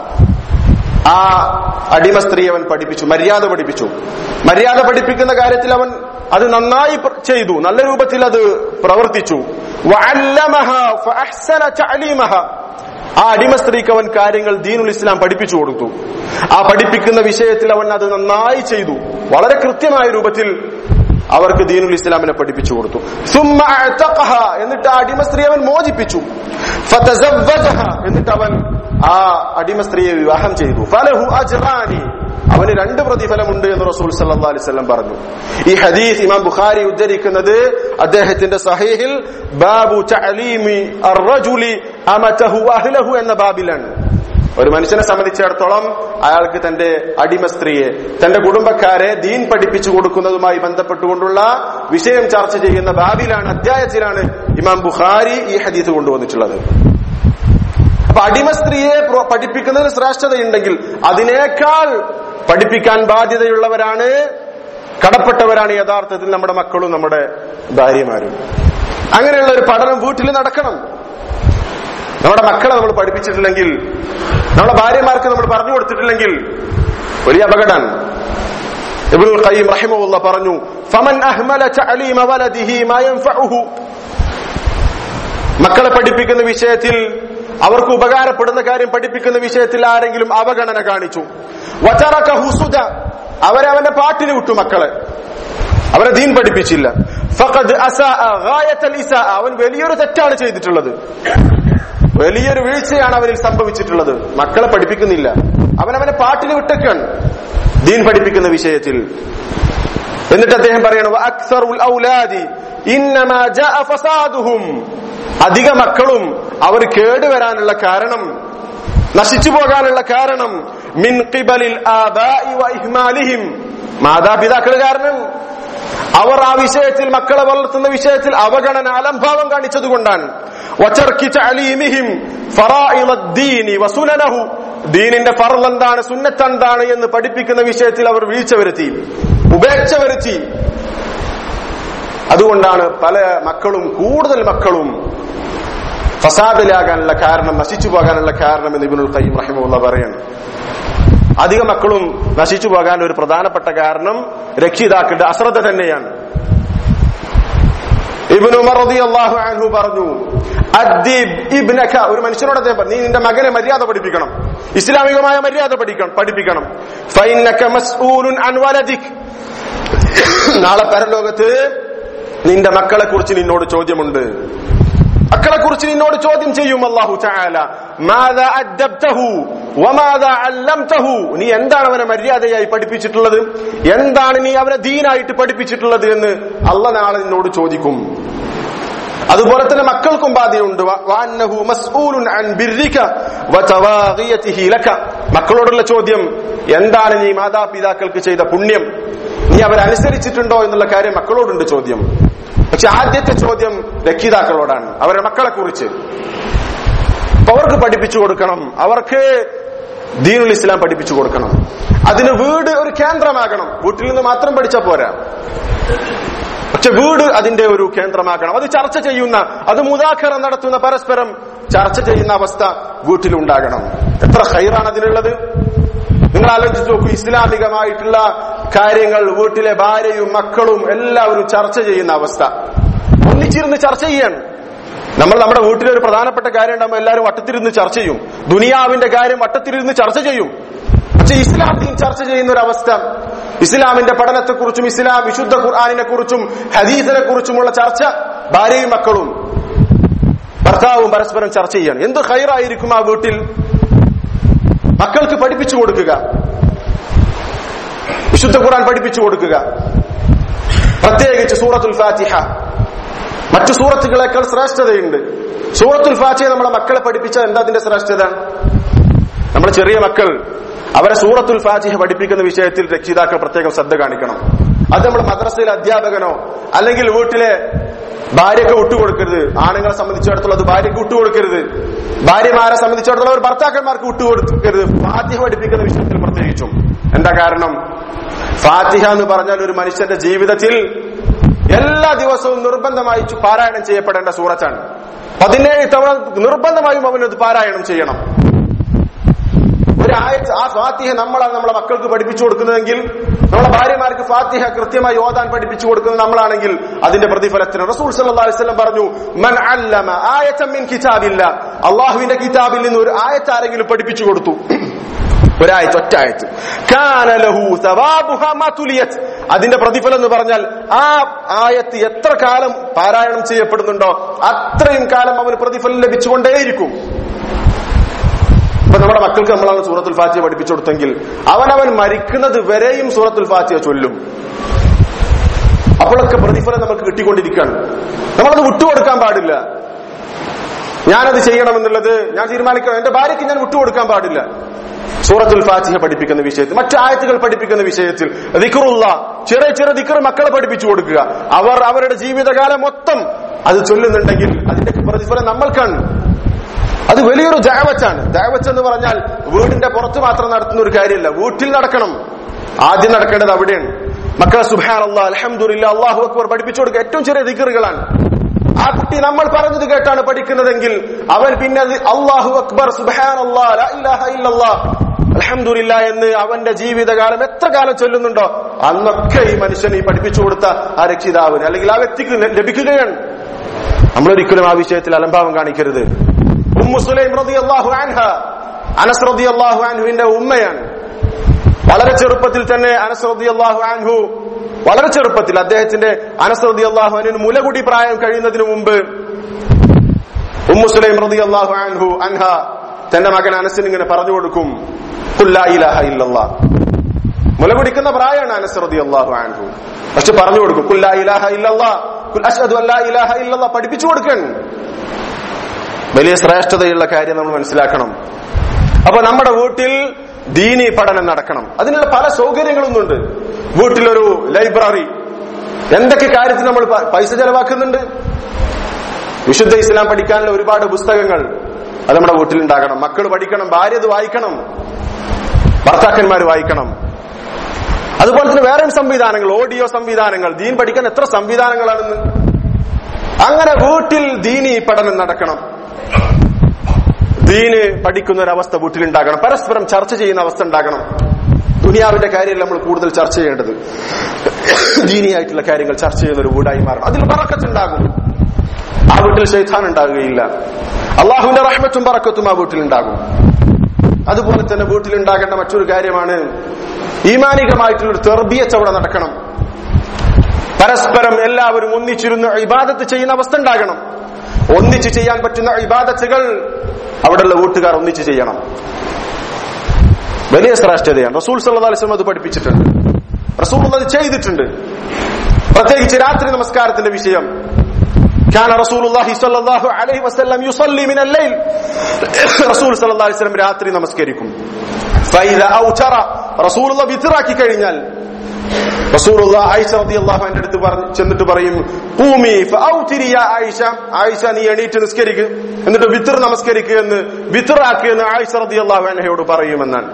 ആ അടിമ സ്ത്രീ അവൻ പഠിപ്പിച്ചു, മര്യാദ പഠിപ്പിച്ചു. മര്യാദ പഠിപ്പിക്കുന്ന കാര്യത്തിൽ അവൻ അത് നന്നായി ചെയ്തു, നല്ല രൂപത്തിൽ അത് പ്രവർത്തിച്ചു. വഅല്ലമഹ ഫഅഹ്സന തഅലീമഹ, ആ അടിമ സ്ത്രീക്ക് അവൻ കാര്യങ്ങൾ ദീനുൽ ഇസ്ലാം പഠിപ്പിച്ചു കൊടുത്തു. ആ പഠിപ്പിക്കുന്ന വിഷയത്തിൽ അവൻ അത് നന്നായി ചെയ്തു, വളരെ കൃത്യമായ രൂപത്തിൽ അവർക്ക് ദീനുൽ ഇസ്ലാമിനെ പഠിപ്പിച്ചു കൊടുത്തു. സുമ്മ അഅതഖഹ, എന്നിട്ട് ആ അടിമ സ്ത്രീ അവൻ മോചിപ്പിച്ചു. ഫതസവ്വജഹ, എന്നിട്ട് അവൻ ആ അടിമ സ്ത്രീയെ വിവാഹം ചെയ്തു. ഫലഹു അജ്റാനി, അവന് 2 പ്രതിഫലമുണ്ട് എന്ന് റസൂൽ സല്ലല്ലാഹു അലൈഹി വസല്ലം പറഞ്ഞു. ഈ ഹദീസ് ഇമാം ബുഖാരി ഉദ്ധരിക്കുന്നത് അദ്ദേഹത്തിന്റെ സഹീഹിൽ ബാബു തഅലീമി അർറജുലി അമതഹു അഹ്ലഹു എന്ന ബാബിലാണ്. ഒരു മനുഷ്യനെ സംബന്ധിച്ചിടത്തോളം അയാൾക്ക് തന്റെ അടിമ സ്ത്രീയെ, തന്റെ കുടുംബക്കാരെ ദീൻ പഠിപ്പിച്ചു കൊടുക്കുന്നതുമായി ബന്ധപ്പെട്ടുകൊണ്ടുള്ള വിഷയം ചർച്ച ചെയ്യുന്ന ബാബിലാണ്, അധ്യായത്തിലാണ് ഇമാം ബുഖാരി ഈ ഹദീസ് കൊണ്ടുവന്നിട്ടുള്ളത്. അപ്പൊ അടിമ സ്ത്രീയെ പഠിപ്പിക്കുന്നതിന് ശ്രേഷ്ഠതയുണ്ടെങ്കിൽ അതിനേക്കാൾ പഠിപ്പിക്കാൻ ബാധ്യതയുള്ളവരാണ്, കടപ്പെട്ടവരാണ് യഥാർത്ഥത്തിൽ നമ്മുടെ മക്കളും നമ്മുടെ ഭാര്യമാരും. അങ്ങനെയുള്ള ഒരു പഠനം വീട്ടിൽ നടക്കണം. നമ്മുടെ മക്കളെ നമ്മൾ പഠിപ്പിച്ചിട്ടില്ലെങ്കിൽ, നമ്മുടെ ഭാര്യമാർക്ക് നമ്മൾ പറഞ്ഞു കൊടുത്തിട്ടില്ലെങ്കിൽ വലിയ അപകടമാണ്. ഇബ്നുൽ ഖയ്യിം റഹിമഹുല്ലാഹ് പറഞ്ഞു, ഫമൻ അഹ്മല തഅലീമ വലദിഹി മാ യൻഫഉഹു, മക്കളെ പഠിപ്പിക്കുന്ന വിഷയത്തിൽ, അവർക്ക് ഉപകാരപ്പെടുന്ന കാര്യം പഠിപ്പിക്കുന്ന വിഷയത്തിൽ ആരെങ്കിലും അവഗണന കാണിച്ചു, വതറകഹു സുദ, അവരെ അവന്റെ പാട്ടിന് വിട്ടു, മക്കളെ അവരെ ദീൻ പഠിപ്പിച്ചില്ല, ഫഖദ് അസാഅ ഗായത്തൽ ഇസാഅ, അവൻ വലിയൊരു തെറ്റാണ് ചെയ്തിട്ടുള്ളത്, വലിയൊരു വീഴ്ചയാണ് അവനിൽ സംഭവിച്ചിട്ടുള്ളത്. മക്കളെ പഠിപ്പിക്കുന്നില്ല, അവനവനെ പാട്ടിന് വിട്ടേക്കാണ് ദീൻ പഠിപ്പിക്കുന്ന വിഷയത്തിൽ. എന്നിട്ട് അദ്ദേഹം പറയണം, അക്സറുൽ ഔലാദി ഇന്നമാ ജാഅ ഫസാദുഹും, അധിക മക്കളും അവർ കേടുവരാനുള്ള കാരണം, നശിച്ചു പോകാനുള്ള കാരണം, മിൻ ഖിബലിൽ ആബാഇ വ ഇഹ്മാലിഹിം, മാതാപിതാക്കൾ കാരണം, അവർ ആ വിഷയത്തിൽ, മക്കളെ വളർത്തുന്ന വിഷയത്തിൽ അവഗണന, അലംഭാവം കാണിച്ചതുകൊണ്ടാണ്. വതർക്കി തഅലീമിഹിം ഫറായിദദ്ദീനി വസുനനഹു, ദീനിന്റെ ഫർള് എന്താണ്, സുന്നത്ത് എന്താണ് എന്ന് പഠിപ്പിക്കുന്ന വിഷയത്തിൽ അവർ വീഴ്ച വരുത്തി, ഉപേക്ഷ വരുത്തി. അതുകൊണ്ടാണ് പല മക്കളും, കൂടുതൽ മക്കളും ഫസാദിലാകാനുള്ള കാരണം, നശിച്ചു പോകാനുള്ള കാരണം എന്ന് ഇബ്നുൽ ഖയ്യിം റഹിമഹുല്ലാഹ് പറയാണ്. അധിക മക്കളും നശിച്ചു പോകാൻ ഒരു പ്രധാനപ്പെട്ട കാരണം രക്ഷിതാക്കളുടെ അശ്രദ്ധ തന്നെയാണ്. ഇബ്നു ഉമർ റളിയല്ലാഹു അൻഹു പറഞ്ഞു, അദ്ദിബ് ഇബ്നക, ഒരു മനുഷ്യനോട് അദ്ദേഹം പറഞ്ഞു, നീ നിന്റെ മകനെ മര്യാദ പഠിപ്പിക്കണം, ഇസ്ലാമികമായ മര്യാദ പഠിപ്പിക്കണം. ഫഇന്നക മസ്ഊലുൻ അൻ വലദിക്, നാളെ പരലോകത്ത് നിന്റെ മക്കളെ കുറിച്ച് നിന്നോട് ചോദ്യമുണ്ട്, മക്കളെ കുറിച്ച് നിന്നോട് ചോദ്യം ചെയ്യും അല്ലാഹു തആല. മാദാ അദ്ദബ്തഹു വമാദാ അല്ലംതഹു, നീ എന്താണ് അവനെ മര്യാദയായി പഠിപ്പിച്ചിട്ടുള്ളത്, എന്താണ് നീ അവനെ ദീനായിട്ട് പഠിപ്പിച്ചിട്ടുള്ളത് എന്ന് അല്ലാഹു നാളെ നിന്നോട് ചോദിക്കും. അതുപോലെ തന്നെ മക്കൾക്കും ബാധ്യതയുണ്ട്. വഅന്നഹു മസ്ഊലുൻ അൻ ബിർരിക വതവാഗിയതിഹി ലക, മക്കളോടുള്ള ചോദ്യം, എന്താണ് നീ മാതാപിതാക്കൾക്ക് ചെയ്ത പുണ്യം, നീ അവരനുസരിച്ചിട്ടുണ്ടോ എന്നുള്ള കാര്യം മക്കളോടുണ്ട് ചോദ്യം. പക്ഷെ ആദ്യത്തെ ചോദ്യം രക്ഷിതാക്കളോടാണ്, അവരുടെ മക്കളെ കുറിച്ച്. അവർക്ക് പഠിപ്പിച്ചു കൊടുക്കണം, അവർക്ക് ദീനുൽ ഇസ്ലാം പഠിപ്പിച്ചു കൊടുക്കണം. അതിന് വീട് ഒരു കേന്ദ്രമാകണം. വീട്ടിൽ നിന്ന് മാത്രം പഠിച്ചാൽ പോരാ, പക്ഷെ വീട് അതിന്റെ ഒരു കേന്ദ്രമാകണം. അത് ചർച്ച ചെയ്യുന്ന, അത് മുദാഖറ നടത്തുന്ന, പരസ്പരം ചർച്ച ചെയ്യുന്ന അവസ്ഥ വീട്ടിലുണ്ടാകണം. എത്ര ഖൈറാണ് അതിനുള്ളത്. നിങ്ങൾ ആലോചിച്ച് നോക്കൂ, ഇസ്ലാമികമായിട്ടുള്ള കാര്യങ്ങൾ വീട്ടിലെ ഭാര്യയും മക്കളും എല്ലാവരും ചർച്ച ചെയ്യുന്ന അവസ്ഥ, ഒന്നിച്ചിരുന്ന് ചർച്ച ചെയ്യാണ്. നമ്മൾ നമ്മുടെ വീട്ടിലെ ഒരു പ്രധാനപ്പെട്ട കാര്യം ഉണ്ടാകുമ്പോൾ എല്ലാവരും വട്ടത്തിരുന്ന് ചർച്ച ചെയ്യും. ദുനിയാവിന്റെ കാര്യം വട്ടത്തിരുന്ന് ചർച്ച ചെയ്യും. പക്ഷെ ഇസ്ലാം ദീൻ ചർച്ച ചെയ്യുന്ന ഒരു അവസ്ഥ, ഇസ്ലാമിന്റെ പഠനത്തെക്കുറിച്ചും ഇസ്ലാം വിശുദ്ധ ഖുർആനിനെ കുറിച്ചും ഹദീസിനെ കുറിച്ചുമുള്ള ചർച്ച ഭാര്യയും മക്കളും ഭർത്താവും പരസ്പരം ചർച്ച ചെയ്യാണ്. എന്ത് ഖൈറായിരിക്കും ആ വീട്ടിൽ. മക്കൾക്ക് പഠിപ്പിച്ചു കൊടുക്കുക, വിശുദ്ധ ഖുർആൻ പഠിപ്പിച്ചു കൊടുക്കുക. പ്രത്യേകിച്ച് സൂറത്തുൽ ഫാത്തിഹ മറ്റു സൂറത്തുകളെക്കാൾ ശ്രേഷ്ഠതയുണ്ട്. സൂറത്തുൽ ഫാത്തിഹ നമ്മളെ മക്കളെ പഠിപ്പിച്ചാൽ എന്താ അതിന്റെ ശ്രേഷ്ഠത? നമ്മൾ ചെറിയ മക്കൾ, അവരെ സൂറത്തുൽ ഫാത്തിഹ പഠിപ്പിക്കുന്ന വിഷയത്തിൽ രക്ഷിതാക്കൾ പ്രത്യേകം ശ്രദ്ധ കാണിക്കണം. അത് നമ്മൾ മദ്രസയിലെ അധ്യാപകനോ അല്ലെങ്കിൽ വീട്ടിലെ ഭാര്യയ്ക്ക് വിട്ടുകൊടുക്കരുത്. ആണുങ്ങളെ സംബന്ധിച്ചിടത്തോളം അത് ഭാര്യയ്ക്ക് വിട്ടുകൊടുക്കരുത്. ഭാര്യമാരെ സംബന്ധിച്ചിടത്തോളം അവർ ഭർത്താക്കന്മാർക്ക് വിട്ടുകൊടുക്കരുത്. ഫാത്തിഹ പഠിപ്പിക്കുന്ന വിഷയത്തിൽ പ്രത്യേകിച്ചും. എന്താ കാരണം? ഫാത്തിഹ എന്ന് പറഞ്ഞാൽ ഒരു മനുഷ്യന്റെ ജീവിതത്തിൽ എല്ലാ ദിവസവും നിർബന്ധമായി പാരായണം ചെയ്യപ്പെടേണ്ട സൂറത്താണ്. 17 തവണ നിർബന്ധമായും അവനത് പാരായണം ചെയ്യണം. ഒരു ആയത്ത്, ആ ഫാത്തിഹ നമ്മളാണ് നമ്മളെ മക്കൾക്ക് പഠിപ്പിച്ചു കൊടുക്കുന്നതെങ്കിൽ, നമ്മളെ ഭാര്യമാർക്ക് ഫാത്തിഹ കൃത്യമായി ഓതാൻ പഠിപ്പിച്ചു കൊടുക്കുന്നത് നമ്മളാണെങ്കിൽ അതിന്റെ പ്രതിഫലത്തിന് റസൂൽ സല്ലല്ലാഹു അലൈഹി വസല്ലം പറഞ്ഞു, മൻ അല്ലമ ആയതൻ മിൻ കിതാബില്ലാ, അല്ലാഹുവിന്റെ കിതാബിൽ നിന്ന് ഒരു ആയത്ത് ആരെങ്കിലും പഠിപ്പിച്ചു കൊടുത്തു, ഒരായത്ത്, ഒറ്റ ആയത്ത്, കാന ലഹു സവാബുഹാ മാ തുലിയത്, അതിന്റെ പ്രതിഫലം എന്ന് പറഞ്ഞാൽ ആ ആയത്ത് എത്ര കാലം പാരായണം ചെയ്യപ്പെടുന്നുണ്ടോ അത്രയും കാലം അവന് പ്രതിഫലം ലഭിച്ചുകൊണ്ടേയിരിക്കും. ഇപ്പൊ നമ്മുടെ മക്കൾക്ക് നമ്മളാണ് സൂറത്തുൽ ഫാത്തിഹ പഠിപ്പിച്ചു കൊടുത്തെങ്കിൽ അവനവൻ മരിക്കുന്നത് വരെയും സൂറത്തുൽ ഫാത്തിഹ ചൊല്ലും. അപ്പോഴൊക്കെ പ്രതിഫലം നമുക്ക് കിട്ടിക്കൊണ്ടിരിക്കുകയാണ്. നമ്മളത് വിട്ടുകൊടുക്കാൻ പാടില്ല. ഞാനത് ചെയ്യണമെന്നുള്ളത് ഞാൻ തീരുമാനിക്കണം. എന്റെ ഭാര്യയ്ക്ക് ഞാൻ വിട്ടുകൊടുക്കാൻ പാടില്ല. സൂറത്തുൽ ഫാത്തിഹ പഠിപ്പിക്കുന്ന വിഷയത്തിൽ, മറ്റു ആയത്തുകൾ പഠിപ്പിക്കുന്ന വിഷയത്തിൽ ദിക്റുള്ള, ചെറിയ ചെറിയ ദിക്ർ മക്കളെ പഠിപ്പിച്ചു കൊടുക്കുക. അവർ അവരുടെ ജീവിതകാലം മൊത്തം അത് ചൊല്ലുന്നുണ്ടെങ്കിൽ അതിന്റെ പ്രതിഫലം നമ്മൾക്കാണ്. അത് വലിയൊരു ദഅവത്താണ്. ദഅവത്ത് എന്ന് പറഞ്ഞാൽ വീടിന്റെ പുറത്ത് മാത്രം നടത്തുന്ന ഒരു കാര്യമല്ല, വീട്ടിൽ നടക്കണം. ആദ്യം നടക്കേണ്ടത് അവിടെയാണ്. മക്കളെ സുബ്ഹാനല്ലാഹ്, അൽഹംദുലില്ലാഹ്, അല്ലാഹു അക്ബർ പഠിപ്പിച്ചു കൊടുക്കുക. ഏറ്റവും ചെറിയ ദിക്റുകളാണ്. ആ കുട്ടി നമ്മൾ പറഞ്ഞത് കേട്ടാണ് പഠിക്കുന്നതെങ്കിൽ അവൻ പിന്നെ അല്ലാഹു അക്ബർ, സുബ്ഹാനല്ലാഹ്, ലാ ഇലാഹ ഇല്ലല്ലാഹ്, അൽഹംദുലില്ലാഹ് എന്ന് അവന്റെ ജീവിതകാലം എത്ര കാലം ചൊല്ലുന്നുണ്ടോ അന്നൊക്കെ ഈ മനുഷ്യൻ ഈ പഠിപ്പിച്ചു കൊടുത്ത ആ രക്ഷിതാവിന് അല്ലെങ്കിൽ ആ വ്യക്തിക്ക് ലഭിക്കുകയാണ്. നമ്മളൊരിക്കലും ആ വിഷയത്തിൽ അലംഭാവം കാണിക്കരുത്. ഉമ്മു സുലൈം റളിയല്ലാഹു അൻഹ, അനസ് റളിയല്ലാഹു അൻഹുവിന്റെ ഉമ്മയാണ്. വളരെ ചെറുപ്പത്തിൽ തന്നെ അനസ് റളിയല്ലാഹു അൻഹു, വളരെ ചെറുപ്പത്തിൽ അദ്ദേഹത്തിന്റെ അനസ് റളിയല്ലാഹു അൻഹു മുലകുടി പ്രായം കഴിയുന്നതിന് മുമ്പ് ഉമ്മു സുലൈം റളിയല്ലാഹു അൻഹ തന്റെ മകൻ അനസിന് ഇങ്ങനെ പറഞ്ഞു കൊടുക്കും, ഖുൽ ലാ ഇലാഹ ഇല്ലല്ലാഹ്. മുലകുടിക്കുന്ന പ്രായമാണ് അനസ് റളിയല്ലാഹു അൻഹു, പക്ഷെ പറഞ്ഞു കൊടുക്കും ഖുൽ ലാ ഇലാഹ ഇല്ലല്ലാഹ്, ഖുൽ അശ്ഹദു അൻ ലാ ഇലാഹ ഇല്ലല്ലാഹ് പഠിപ്പിച്ചു കൊടുക്കണം. വലിയ ശ്രേഷ്ഠതയുള്ള കാര്യം നമ്മൾ മനസ്സിലാക്കണം. അപ്പൊ നമ്മുടെ വീട്ടിൽ ദീനി പഠനം നടക്കണം. അതിനുള്ള പല സൗകര്യങ്ങളൊന്നുണ്ട്. വീട്ടിലൊരു ലൈബ്രറി, എന്തൊക്കെ കാര്യത്തിൽ നമ്മൾ പൈസ ചെലവാക്കുന്നുണ്ട്. വിശുദ്ധ ഇസ്ലാം പഠിക്കാനുള്ള ഒരുപാട് പുസ്തകങ്ങൾ അത് നമ്മുടെ വീട്ടിലുണ്ടാകണം. മക്കൾ പഠിക്കണം, ഭാര്യ അത് വായിക്കണം, ഭർത്താക്കന്മാർ വായിക്കണം. അതുപോലെ തന്നെ വേറെ സംവിധാനങ്ങൾ, ഓഡിയോ സംവിധാനങ്ങൾ, ദീൻ പഠിക്കാൻ എത്ര സംവിധാനങ്ങളാണെന്ന്. അങ്ങനെ വീട്ടിൽ ദീനി പഠനം നടക്കണം. ദീന് പഠിക്കുന്ന ഒരവസ്ഥ വീട്ടിലുണ്ടാകണം. പരസ്പരം ചർച്ച ചെയ്യുന്ന അവസ്ഥ ഉണ്ടാകണം. ദുനിയാവിന്റെ കാര്യമല്ല നമ്മൾ കൂടുതൽ ചർച്ച ചെയ്യേണ്ടത്, ദീനിയായിട്ടുള്ള കാര്യങ്ങൾ ചർച്ച ചെയ്യുന്ന ഒരു വീടായി മാറണം. അതിൽ ബറക്കത്തുണ്ടാകും. ആ വീട്ടിൽ ശൈത്താൻ ഉണ്ടാകുകയില്ല. അള്ളാഹുവിന്റെ റഹ്മത്തും ബറക്കത്തും ആ വീട്ടിലുണ്ടാകും. അതുപോലെ തന്നെ വീട്ടിലുണ്ടാകേണ്ട മറ്റൊരു കാര്യമാണ് ഈമാനികമായിട്ടുള്ളൊരു തർബിയത്ത് അവിടെ നടക്കണം. പരസ്പരം എല്ലാവരും ഒന്നിച്ചിരുന്ന് ഇബാദത്ത് ചെയ്യുന്ന അവസ്ഥ ഉണ്ടാകണം. ഒന്നിച്ച് ചെയ്യാൻ പറ്റുന്ന ഇബാദത്തുകൾ അവിടെയുള്ള വീട്ടുകാർ ഒന്നിച്ച് ചെയ്യണം. വലിയ ശ്രേഷ്ഠതയാണ്. റസൂൽ സല്ലല്ലാഹു അലൈഹി വസല്ലം അത് പഠിപ്പിച്ചിട്ടുണ്ട്. റസൂൽ അത് ചെയ്തിട്ടുണ്ട്. പ്രത്യേകിച്ച് രാത്രി നമസ്കാരത്തിന്റെ വിഷയം. كان رسول الله صلى الله عليه وسلم يصلي من الليل. റസൂൽ സല്ലല്ലാഹു അലൈഹി വസല്ലം രാത്രി നമസ്കരിക്കും. فاذا اوتر, റസൂലുള്ള വിത്റാക്കി കഴിഞ്ഞാൽ റസൂലുള്ളാഹി ആയിഷ റളിയല്ലാഹു അൻഹയുടെ അടുത്ത് ചെന്നിട്ട് പറയും, ഖൂമി ഫഔതിരി യാ ആയിഷ, ആയിഷ നീ എണീറ്റ് നിസ്കരിക്ക്, എന്നിട്ട് വിത്ർ നമസ്കരിക്കുക എന്ന് വിത്റാക്കുക എന്ന് ആയിഷ റളിയല്ലാഹു അൻഹയോട് പറയുമെന്നാണ്.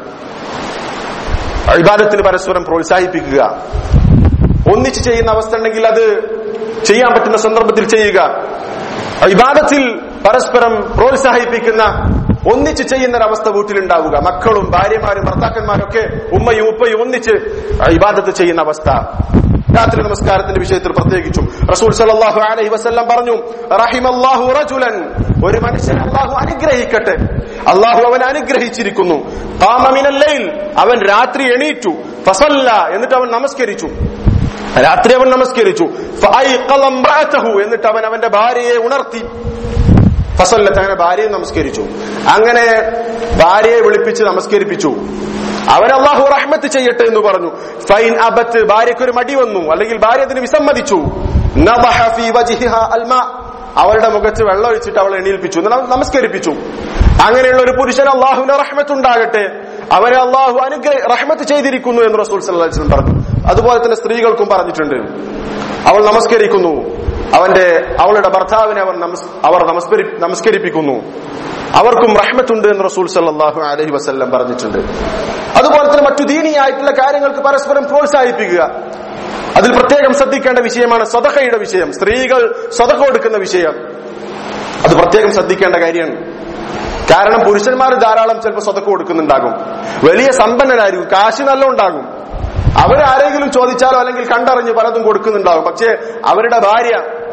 ഇബാദത്തിന് പരസ്പരം പ്രോത്സാഹിപ്പിക്കുക, ഒന്നിച്ച് ചെയ്യുന്ന അവസ്ഥ ഉണ്ടെങ്കിൽ അത് ചെയ്യാൻ പറ്റുന്ന സന്ദർഭത്തിൽ ചെയ്യുക. ഇബാദത്തിൽ പരസ്പരം പ്രോത്സാഹിപ്പിക്കുന്ന, ഒന്നിച്ച് ചെയ്യുന്ന ഒരവസ്ഥ വീട്ടിലുണ്ടാവുക. മക്കളും ഭാര്യമാരും ഭർത്താക്കന്മാരും ഒക്കെ ഉമ്മയും ഉപ്പയും ഒന്നിച്ച് ഇബാദത്ത് ചെയ്യുന്ന അവസ്ഥ. രാത്രി നമസ്കാരത്തിന്റെ വിഷയത്തിൽ പ്രത്യേകിച്ചും റസൂൽ സല്ലല്ലാഹു അലൈഹി വസല്ലം പറഞ്ഞു, റഹിമല്ലാഹു റജുലൻ, ഒരു മനുഷ്യനെ അല്ലാഹു അനുഗ്രഹിക്കട്ടെ, അല്ലാഹു അവനെ അനുഗ്രഹിച്ചിരിക്കുന്നു. ഖാമ മിനൽ ലൈൽ, അവൻ രാത്രി എണീറ്റു, ഫസല്ല, എന്നിട്ട് അവൻ നമസ്കരിച്ചു, രാത്രി അവൻ നമസ്കരിച്ചു. ഫഅയ്ഖള ഇംറഅതഹു, എന്നിട്ട് അവൻ അവന്റെ ഭാര്യയെ ഉണർത്തി. ഫസല്ലത്ത്, അങ്ങനെ ഭാര്യയെ നമസ്കരിച്ചു. അങ്ങനെ ഭാര്യയെ വിളിപ്പിച്ച് നമസ്കരിപ്പിച്ചു. അവൻ അല്ലാഹു റഹ്മത്ത് ചെയ്യട്ടെ എന്ന് പറഞ്ഞു. ഫൈൻ അബത്ത്, ഭാര്യയ്ക്കൊരു മടി വന്നു, അല്ലെങ്കിൽ ഭാര്യ അതിന് വിസമ്മതിച്ചു. നദഹ ഫീ വജ്ഹിഹാ അൽമാ, അവളുടെ മുഖത്ത് വെള്ളം ഒഴിച്ചിട്ട് അവളെ എണീൽപ്പിച്ചു, നമസ്കരിപ്പിച്ചു. അങ്ങനെയുള്ള ഒരു പുരുഷൻ അല്ലാഹുവിന്റെ റഹ്മത്ത് ഉണ്ടാകട്ടെ, അവരെ അല്ലാഹു റഹ്മത്ത് ചെയ്തിരിക്കുന്നു എന്ന് റസൂൽ സല്ലല്ലാഹു അലൈഹി വസല്ലം പറഞ്ഞു. അതുപോലെ തന്നെ സ്ത്രീകൾക്കും പറഞ്ഞിട്ടുണ്ട്, അവൾ നമസ്കരിക്കുന്നു, അവളുടെ ഭർത്താവിനെ അവർ നമസ്കരിപ്പിക്കുന്നു, അവർക്കും റഹ്മത്തുണ്ട് എന്ന് റസൂൽ സല്ലല്ലാഹു അലൈഹി വസല്ലം പറഞ്ഞിട്ടുണ്ട്. അതുപോലെ തന്നെ മറ്റു ദീനിയായിട്ടുള്ള കാര്യങ്ങൾക്ക് പരസ്പരം പ്രോത്സാഹിപ്പിക്കുക. അതിൽ പ്രത്യേകം ശ്രദ്ധിക്കേണ്ട വിഷയമാണ് സദഖയുടെ വിഷയം, സ്ത്രീകൾ സദഖ കൊടുക്കുന്ന വിഷയം. അത് പ്രത്യേകം ശ്രദ്ധിക്കേണ്ട കാര്യമാണ്. കാരണം പുരുഷന്മാർ ധാരാളം ചിലപ്പോൾ സദഖ കൊടുക്കുന്നുണ്ടാകും, വലിയ സമ്പന്നരായിരിക്കും, കാശ് നല്ല ഉണ്ടാകും, അവരാരെങ്കിലും ചോദിച്ചാലോ അല്ലെങ്കിൽ കണ്ടറിഞ്ഞ് പലതും കൊടുക്കുന്നുണ്ടാവും. പക്ഷേ അവരുടെ ഭാര്യ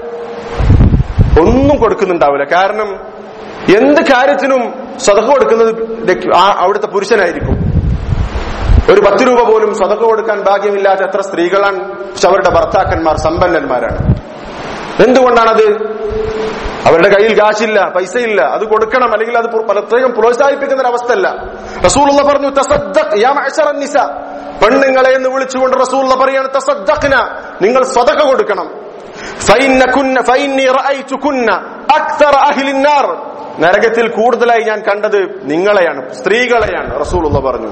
ഒന്നും കൊടുക്കുന്നുണ്ടാവില്ല. കാരണം എന്ത് കാര്യത്തിനും സദഖ കൊടുക്കുന്നത് അവിടുത്തെ പുരുഷനായിരിക്കും. ഒരു 10 രൂപ പോലും സദഖ കൊടുക്കാൻ ഭാഗ്യമില്ലാത്ത എത്ര സ്ത്രീകളാണ്, പക്ഷെ അവരുടെ ഭർത്താക്കന്മാർ സമ്പന്നന്മാരാണ്. എന്തുകൊണ്ടാണത്? അവരുടെ കയ്യിൽ കാശില്ല, പൈസയില്ല, അത് കൊടുക്കണം, അല്ലെങ്കിൽ അത് പ്രത്യേകം പ്രോത്സാഹിപ്പിക്കുന്ന ഒരു അവസ്ഥയല്ല. റസൂലുള്ളാഹി പറഞ്ഞു, തസദ്ദഖ് യാ മഅശറൻ നിസാ, പെണ്ണുങ്ങളെ എന്ന് വിളിച്ചുകൊണ്ട് റസൂലുള്ളാഹി പറയാണ്, തസദ്ദഖ്ന, നിങ്ങൾ സദഖ കൊടുക്കണം. ഫഇന്നി റഅയ്തുകുന്ന അക്തറ അഹ്ലിൻ നാർ, നരകത്തിൽ കൂടുതലായി ഞാൻ കണ്ടത് നിങ്ങളെയാണ്, സ്ത്രീകളെയാണ്. റസൂലുള്ളാഹി പറഞ്ഞു,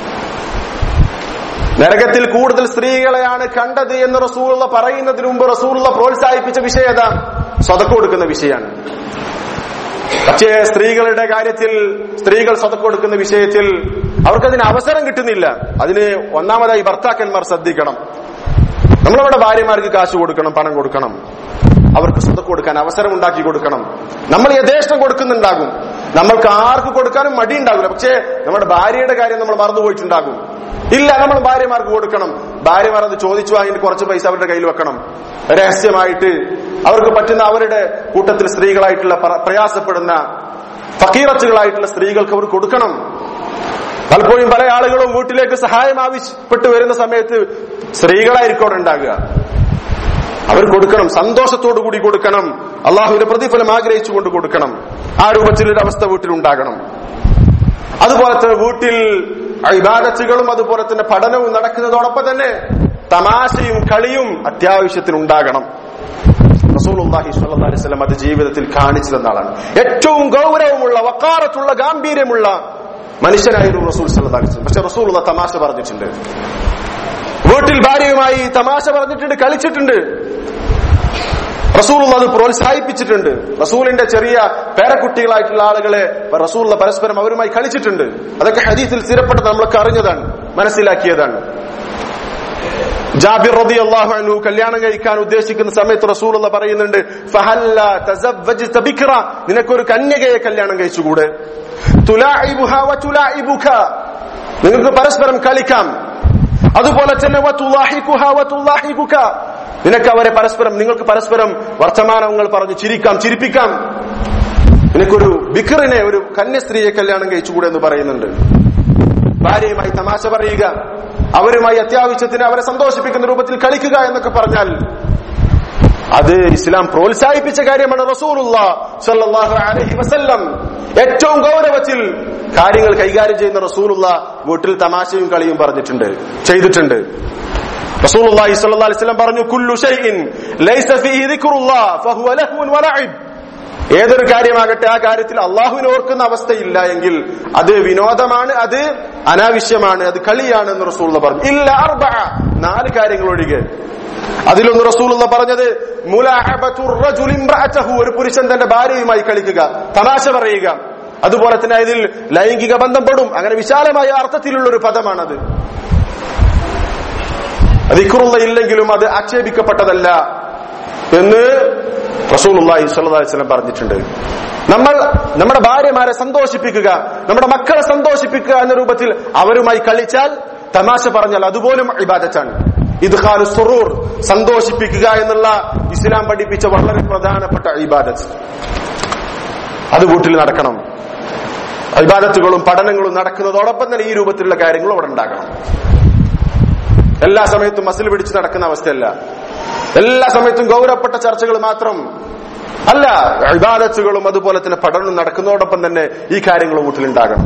നരകത്തിൽ കൂടുതൽ സ്ത്രീകളെയാണ് കണ്ടത് എന്ന് റസൂലുള്ളാഹി പറയുന്നതിന് മുമ്പ് റസൂലുള്ളാഹി പ്രോത്സാഹിപ്പിച്ച വിഷയം ഏതാ? സദഖ കൊടുക്കുന്ന വിഷയമാണ്. പക്ഷേ സ്ത്രീകളുടെ കാര്യത്തിൽ, സ്ത്രീകൾ സദഖ കൊടുക്കുന്ന വിഷയത്തിൽ അവർക്കതിന് അവസരം കിട്ടുന്നില്ല. അതിന് ഒന്നാമതായി ഭർത്താക്കന്മാർ ശ്രദ്ധിക്കണം. നമ്മളവിടെ ഭാര്യമാർക്ക് കാശ് കൊടുക്കണം, പണം കൊടുക്കണം, അവർക്ക് സദഖ കൊടുക്കാൻ അവസരം ഉണ്ടാക്കി കൊടുക്കണം. നമ്മൾ യഥേഷ്ടം കൊടുക്കുന്നുണ്ടാകും, നമ്മൾക്ക് ആർക്ക് കൊടുക്കാനും മടി ഉണ്ടാകില്ല. പക്ഷേ നമ്മുടെ ഭാര്യയുടെ കാര്യം നമ്മൾ മറന്നുപോയിട്ടുണ്ടാകും. ഇല്ല, നമ്മൾ ഭാര്യമാർക്ക് കൊടുക്കണം. ഭാര്യമാർ അത് ചോദിച്ചു വാങ്ങിയിട്ട് കുറച്ച് പൈസ അവരുടെ കയ്യിൽ വെക്കണം, രഹസ്യമായിട്ട്. അവർക്ക് പറ്റുന്ന, അവരുടെ കൂട്ടത്തിൽ സ്ത്രീകളായിട്ടുള്ള പ്രയാസപ്പെടുന്ന ഫക്കീറത്തുകളായിട്ടുള്ള സ്ത്രീകൾക്ക് അവർ കൊടുക്കണം. പലപ്പോഴും പല ആളുകളും വീട്ടിലേക്ക് സഹായം ആവശ്യപ്പെട്ട് വരുന്ന സമയത്ത് സ്ത്രീകളായിരിക്കും അവിടെ ഉണ്ടാകുക. അവർ കൊടുക്കണം, സന്തോഷത്തോടു കൂടി കൊടുക്കണം, അള്ളാഹുവിന്റെ പ്രതിഫലം ആഗ്രഹിച്ചുകൊണ്ട് കൊടുക്കണം. ആ രൂപത്തിലൊരു അവസ്ഥ വീട്ടിലുണ്ടാകണം. അതുപോലെ തന്നെ വീട്ടിൽ ഇബാദത്തുകളും അതുപോലെ തന്നെ പഠനവും നടക്കുന്നതോടൊപ്പം തന്നെ തമാശയും കളിയും അത്യാവശ്യത്തിനുണ്ടാകണം. റസൂലുള്ളാഹി സ്വല്ലല്ലാഹു അലൈഹി വസല്ലം അത് ജീവിതത്തിൽ കാണിച്ചു തന്ന ആളാണ്. ഏറ്റവും ഗൗരവമുള്ള, വഖാറത്തുള്ള, ഗാംഭീര്യമുള്ള മനുഷ്യനായിരുന്നു റസൂൽ സല്ലല്ലാഹു അലൈഹി വസല്ലം. പക്ഷെ റസൂലുള്ളാഹി തമാശ പറഞ്ഞിട്ടുണ്ട്, വീട്ടിൽ ഭാര്യയുമായി തമാശ പറഞ്ഞിട്ടുണ്ട്, കളിച്ചിട്ടുണ്ട്. റസൂലുള്ളാഹി അത് പ്രോത്സാഹിപ്പിച്ചിട്ടുണ്ട്. റസൂലിന്റെ ചെറിയ പേരക്കുട്ടികളായിട്ടുള്ള ആളുകളെ റസൂലുള്ളാഹി പരസ്പരം അവരുമായി കളിച്ചിട്ടുണ്ട്. അതൊക്കെ ഹദീസിൽ സ്ഥിരപ്പെട്ടത്, നമ്മളൊക്കെ അറിഞ്ഞതാണ്, മനസ്സിലാക്കിയതാണ്. ജാബിർ റളിയല്ലാഹു അൻഹു കല്യാണം കഴിക്കാൻ ഉദ്ദേശിക്കുന്ന സമയത്ത് റസൂലുള്ളാഹി പറയുന്നുണ്ട്, ഫഹല്ല തസവ്വജ്ത ബിക്റ, നിനക്കൊരു കന്യകയെ കല്യാണം കഴിച്ചുകൂടെ? തുലാഇബുഹാ വതുലാഇബുക, നിങ്ങൾക്ക് പരസ്പരം കളിക്കാം. അതുപോലെ തന്നെ വതുലാഹികുഹാ വതുലാഹികുക, നിങ്ങൾക്ക് പരസ്പരം വർത്തമാനങ്ങൾ പറഞ്ഞ് ചിരിക്കാം, ചിരിപ്പിക്കാം. നിനക്കൊരു ബിക്റിനെ, ഒരു കന്യസ്ത്രീയെ കല്യാണം കഴിച്ചുകൂടെ എന്ന് പറയുന്നുണ്ട്. ഭാര്യയുമായി തമാശ പറയുക, അവരുമായി അത്യാവശ്യത്തിന് അവരെ സന്തോഷിപ്പിക്കുന്ന രൂപത്തിൽ കളിക്കുക എന്നൊക്കെ പറഞ്ഞാൽ അത് ഇസ്ലാം പ്രോത്സാഹിപ്പിച്ച കാര്യമാണ്. റസൂലുള്ളാഹി സ്വല്ലല്ലാഹു അലൈഹി വസല്ലം ഏറ്റവും ഗൗരവത്തിൽ കാര്യങ്ങൾ കൈകാര്യം ചെയ്യുന്ന റസൂലുള്ളാഹി വീട്ടിൽ തമാശയും കളിയും ചെയ്തിട്ടുണ്ട്. റസൂലുള്ളാഹി സ്വല്ലല്ലാഹു അലൈഹി വസല്ലം പറഞ്ഞു, കുല്ലു ഷൈഇൻ ലൈസ ഫീഹി ദിക്റുല്ലാഹ് ഫഹുവ ലഹ്വുൻ വലഇബ്, ഏതൊരു കാര്യമാകട്ടെ ആ കാര്യത്തിൽ അള്ളാഹുവിനെ ഓർക്കുന്ന അവസ്ഥയില്ല എങ്കിൽ അത് വിനോദമാണ്, അത് അനാവശ്യമാണ്, അത് കളിയാണ് എന്ന് റസൂലുള്ള പറഞ്ഞു. ഇല്ല അർബഅ, 4 കാര്യങ്ങൾ ഒഴികെ. അതിലൊന്ന് റസൂലുള്ള പറഞ്ഞത് മുലാഅബത്തുർ റജുലി ഇംറഅതഹു, ഒരു പുരുഷൻ തന്റെ ഭാര്യയുമായി കളിക്കുക, തമാശ പറയുക. അതുപോലെ തന്നെ ഇതിൽ ലൈംഗിക ബന്ധം പെടും. അങ്ങനെ വിശാലമായ അർത്ഥത്തിലുള്ള ഒരു പദമാണത്. ദിക്റുള്ള ഇല്ലെങ്കിലും അത് ആക്ഷേപിക്കപ്പെട്ടതല്ല എന്ന് റസൂലുള്ളാഹി സ്വല്ലല്ലാഹു അലൈഹി വസല്ലം പറഞ്ഞിട്ടുണ്ട്. നമ്മൾ നമ്മുടെ ഭാര്യമാരെ സന്തോഷിപ്പിക്കുക, നമ്മുടെ മക്കളെ സന്തോഷിപ്പിക്കുക എന്ന രൂപത്തിൽ അവരുമായി കളിച്ചാൽ, തമാശ പറഞ്ഞാൽ അതുപോലും ഇബാദത്താണ്. ഇദ്ഖാലു സുറൂർ, സന്തോഷിപ്പിക്കുക എന്നുള്ള ഇസ്ലാം പഠിപ്പിച്ച വളരെ പ്രധാനപ്പെട്ട ഇബാദത്ത്. അത് വീട്ടിൽ നടക്കണം. ഇബാദത്തുകളും പഠനങ്ങളും നടക്കുന്നതോടൊപ്പം തന്നെ ഈ രൂപത്തിലുള്ള കാര്യങ്ങളും അവിടെ ഉണ്ടാകണം. എല്ലാ സമയത്തും മസിൽ പിടിച്ച് നടക്കുന്ന അവസ്ഥയല്ല, എല്ലാ സമയത്തും ഗൗരവപ്പെട്ട ചർച്ചകൾ മാത്രം അല്ല. ഇബാദത്തുകളും അതുപോലെ തന്നെ പഠനവും നടക്കുന്നതോടൊപ്പം തന്നെ ഈ കാര്യങ്ങൾ വീട്ടിലുണ്ടാകണം.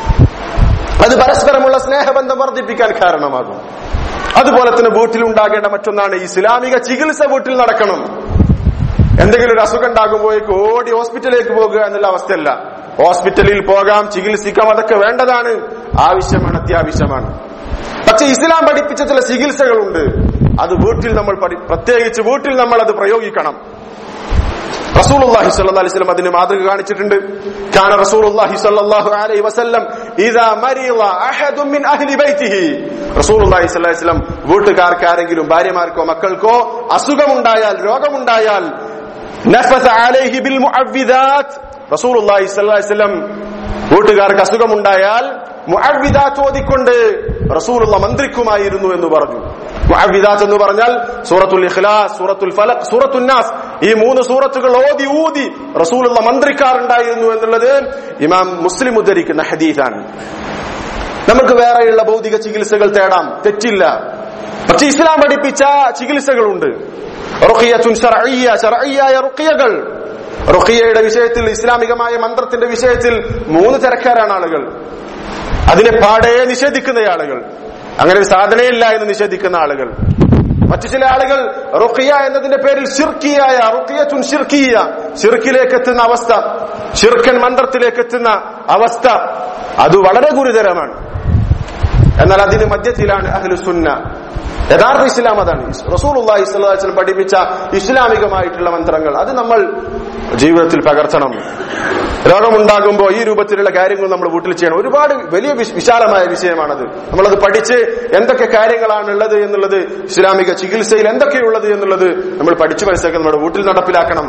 അത് പരസ്പരമുള്ള സ്നേഹബന്ധം വർദ്ധിപ്പിക്കാൻ കാരണമാകും. അതുപോലെ തന്നെ വീട്ടിലുണ്ടാകേണ്ട മറ്റൊന്നാണ് ഇസ്ലാമിക ചികിത്സ വീട്ടിൽ നടക്കണം. എന്തെങ്കിലും ഒരു അസുഖം ഉണ്ടാകുമ്പോഴേക്ക് ഓടി ഹോസ്പിറ്റലിലേക്ക് പോകുക എന്നുള്ള അവസ്ഥയല്ല. ഹോസ്പിറ്റലിൽ പോകാം, ചികിത്സിക്കാം, അതൊക്കെ വേണ്ടതാണ്, ആവശ്യമാണ്, അത്യാവശ്യമാണ്. പക്ഷെ ഇസ്ലാം പഠിപ്പിച്ച ചില ചികിത്സകളുണ്ട്. അത് വീട്ടിൽ നമ്മൾ പ്രത്യേകിച്ച് വീട്ടിൽ നമ്മൾ അത് പ്രയോഗിക്കണം. റസൂലുള്ളാഹി സ്വല്ലല്ലാഹു അലൈഹി വസല്ലം അതിന് മാതൃക കാണിച്ചിട്ടുണ്ട്. കാന റസൂലുള്ളാഹി സ്വല്ലല്ലാഹു അലൈഹി വസല്ലം ഇദാ മരിള അഹദുൻ മിൻ അഹ്ലി ബൈതിഹി, റസൂലുള്ളാഹി സ്വല്ലല്ലാഹു അലൈഹി വസല്ലം വീട്ടുകാർക്ക് ആരെങ്കിലും ഭാര്യമാർക്കോ മക്കൾക്കോ അസുഖമുണ്ടായാൽ, രോഗമുണ്ടായാൽ, നഫസ അലൈഹി ബിൽ മുഅവ്വിദാത്ത്, റസൂലുള്ളാഹി സ്വല്ലല്ലാഹു അലൈഹി വസല്ലം വീട്ടുകാർക്ക് അസുഖമുണ്ടായാൽ മുഅവ്വിദാത്ത് ഓതിക്കൊണ്ട് റസൂലുള്ള മന്ത്രിക്കുമായിരുന്നു എന്ന് പറഞ്ഞു. മുഅവ്വിദാത്ത് എന്ന് പറഞ്ഞാൽ സൂറത്തുൽ ഇഖ്ലാസ്, സൂറത്തുൽ ഫലഖ്, സൂറത്തുൻ നാസ്, ഈ 3 സൂറത്തുകൾ ഊതി റസൂലുള്ള മന്ത്രിക്കാറുണ്ടായിരുന്നു എന്നുള്ളത് ഇമാം മുസ്ലിം ഉദ്ധരിക്കുന്ന ഹദീസാണ്. നമുക്ക് വേറെയുള്ള ഭൗതിക ചികിത്സകൾ തേടാം, തെറ്റില്ല. പക്ഷെ ഇസ്ലാം പഠിപ്പിച്ച ചികിത്സകളുണ്ട്. റുഖിയത്തുൻ ശർഇയ്യ, ശർഇയ്യായ റുഖിയകൾ. റുഖിയയുടെ വിഷയത്തിൽ, ഇസ്ലാമികമായ മന്ത്രത്തിന്റെ വിഷയത്തിൽ 3 തരക്കാരാണ് ആളുകൾ. അതിനെ പാടെ നിഷേധിക്കുന്ന ആളുകൾ, അങ്ങനെ ഒരു സാധനയില്ല എന്ന് നിഷേധിക്കുന്ന ആളുകൾ. മറ്റു ചില ആളുകൾ റുഖിയ എന്നതിന്റെ പേരിൽ ശിർക്കിയായ, റുഖിയത്തുൻ ശിർക്കിയ, ശിർക്കിലേക്ക് എത്തുന്ന അവസ്ഥ, ശിർക്കൻ മന്ത്രത്തിലേക്ക് എത്തുന്ന അവസ്ഥ, അത് വളരെ ഗുരുതരമാണ്. എന്നാൽ അതിന് മധ്യത്തിലാണ് അഹ്ലുസ് സുന്ന. യഥാർത്ഥ ഇസ്ലാം അതാണ്. റസൂലുള്ളാഹി സ്വല്ലല്ലാഹു അലൈഹി വസല്ലം പഠിപ്പിച്ച ഇസ്ലാമികമായിട്ടുള്ള മന്ത്രങ്ങൾ അത് നമ്മൾ ജീവിതത്തിൽ പകർത്തണം. രോഗമുണ്ടാകുമ്പോൾ ഈ രൂപത്തിലുള്ള കാര്യങ്ങൾ നമ്മൾ വീട്ടിൽ ചെയ്യണം. ഒരുപാട് വലിയ വിശാലമായ വിഷയമാണത്. നമ്മളത് പഠിച്ച് എന്തൊക്കെ കാര്യങ്ങളാണ് ഉള്ളത് എന്നുള്ളത്, ഇസ്ലാമിക ചികിത്സയിൽ എന്തൊക്കെയുള്ളത് എന്നുള്ളത് നമ്മൾ പഠിച്ചു മനസ്സിലാക്കി നമ്മുടെ വീട്ടിൽ നടപ്പിലാക്കണം.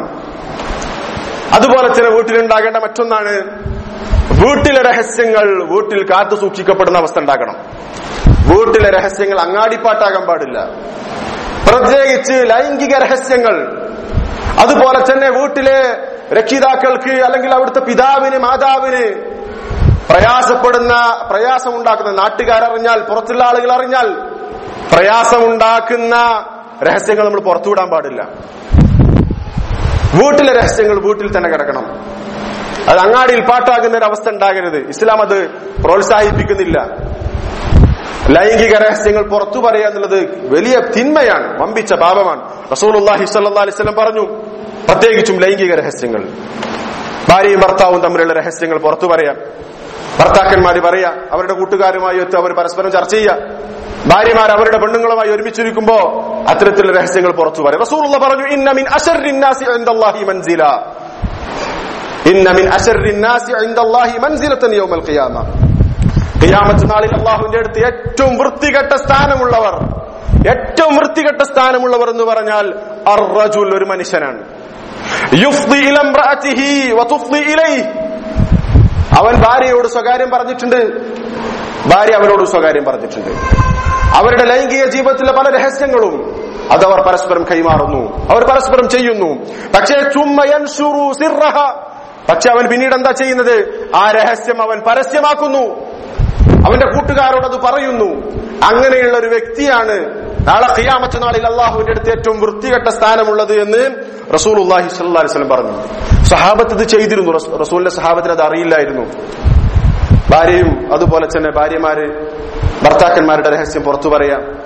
അതുപോലെ തന്നെ വീട്ടിലുണ്ടാകേണ്ട മറ്റൊന്നാണ് വീട്ടിലെ രഹസ്യങ്ങൾ വീട്ടിൽ കാത്തു സൂക്ഷിക്കപ്പെടുന്ന അവസ്ഥ ഉണ്ടാകണം. വീട്ടിലെ രഹസ്യങ്ങൾ അങ്ങാടിപ്പാട്ടാകാൻ പാടില്ല, പ്രത്യേകിച്ച് ലൈംഗിക രഹസ്യങ്ങൾ. അതുപോലെ തന്നെ വീട്ടിലെ രക്ഷിതാക്കൾക്ക് അല്ലെങ്കിൽ അവിടുത്തെ പിതാവിന്, മാതാവിന് പ്രയാസമുണ്ടാക്കുന്ന നാട്ടുകാരറിഞ്ഞാൽ, പുറത്തുള്ള ആളുകൾ അറിഞ്ഞാൽ പ്രയാസമുണ്ടാക്കുന്ന രഹസ്യങ്ങൾ നമ്മൾ പുറത്തുവിടാൻ പാടില്ല. വീട്ടിലെ രഹസ്യങ്ങൾ വീട്ടിൽ തന്നെ കിടക്കണം. അത് അങ്ങാടിയിൽ പാട്ടാകുന്ന ഒരു അവസ്ഥ ഉണ്ടാകരുത്. ഇസ്ലാം അത് പ്രോത്സാഹിപ്പിക്കുന്നില്ല. ലൈംഗിക രഹസ്യങ്ങൾ പുറത്തു പറയുക എന്നുള്ളത് വലിയ തിന്മയാണ്, വമ്പിച്ച പാപമാണ്. റസൂലുള്ളാഹി സ്വല്ലല്ലാഹു അലൈഹി വസല്ലം പറഞ്ഞു, പ്രത്യേകിച്ചും ലൈംഗിക രഹസ്യങ്ങൾ, ഭാര്യയും ഭർത്താവും തമ്മിലുള്ള രഹസ്യങ്ങൾ പുറത്തു പറയാം. ഭർത്താക്കന്മാര് പറയാ, അവരുടെ കൂട്ടുകാരുമായി ഒത്ത് അവർ പരസ്പരം ചർച്ച ചെയ്യുക. ഭാര്യമാർ അവരുടെ പെണ്ണുങ്ങളുമായി ഒരുമിച്ചിരിക്കുമ്പോ അത്തരത്തിലുള്ള രഹസ്യങ്ങൾ പുറത്തു പറയാം. റസൂലുള്ളാഹി പറഞ്ഞു, ഇന്ന മിൻ അശർരിന്നാസി ഇൻദല്ലാഹി മൻസില, ഇന്ന മിൻ അശർരിന്നാസി ഇൻദല്ലാഹി മൻസിലതൻ യൗമൽ ഖിയാമ, ഖിയാമത്ത് നാളിൽ അല്ലാഹുവിന്റെ അടുത്ത് ഏറ്റവും വൃത്തികെട്ട സ്ഥാനമുള്ളവർ, ഏറ്റവും വൃത്തികെട്ട സ്ഥാനമുള്ളവർ എന്ന് പറഞ്ഞാൽ അർറജുൽ, ഒരു മനുഷ്യനാണ്. യുഫ്ദി ഇല ഇംറഅതിഹി വതുഫ്ദി ഇലൈഹി, അവൻ ഭാര്യയോട് സ്വകാര്യം പറഞ്ഞിട്ടുണ്ട്, ഭാര്യ അവനോട് സ്വകാര്യം പറഞ്ഞിട്ടുണ്ട്. അവരുടെ ലൈംഗിക ജീവിതത്തിലെ പല രഹസ്യങ്ങളും അതവർ പരസ്പരം കൈമാറുന്നു, അവർ പരസ്പരം ചെയ്യുന്നു. പക്ഷേ പക്ഷെ അവൻ പിന്നീട് എന്താ ചെയ്യുന്നത്? ആ രഹസ്യം അവൻ പരസ്യമാക്കുന്നു, അവന്റെ കൂട്ടുകാരോട് അത് പറയുന്നു. അങ്ങനെയുള്ള ഒരു വ്യക്തിയാണ് നാളെ ഖിയാമത്ത് നാളിൽ അല്ലാഹുവിന്റെ അടുത്ത് ഏറ്റവും വൃത്തികെട്ട സ്ഥാനമുള്ളത് എന്ന് റസൂലുള്ളാഹി സ്വല്ലല്ലാഹു അലൈഹി വസല്ലം പറഞ്ഞു. സഹാബത്ത് ഇത് ചെയ്തിരുന്നു. റസൂലിന്റെ സഹാബത്തിന് അത് അറിയില്ലായിരുന്നു. ഭാര്യയും അതുപോലെ തന്നെ ഭാര്യമാര് ഭർത്താക്കന്മാരുടെ രഹസ്യം പുറത്തു പറയാം.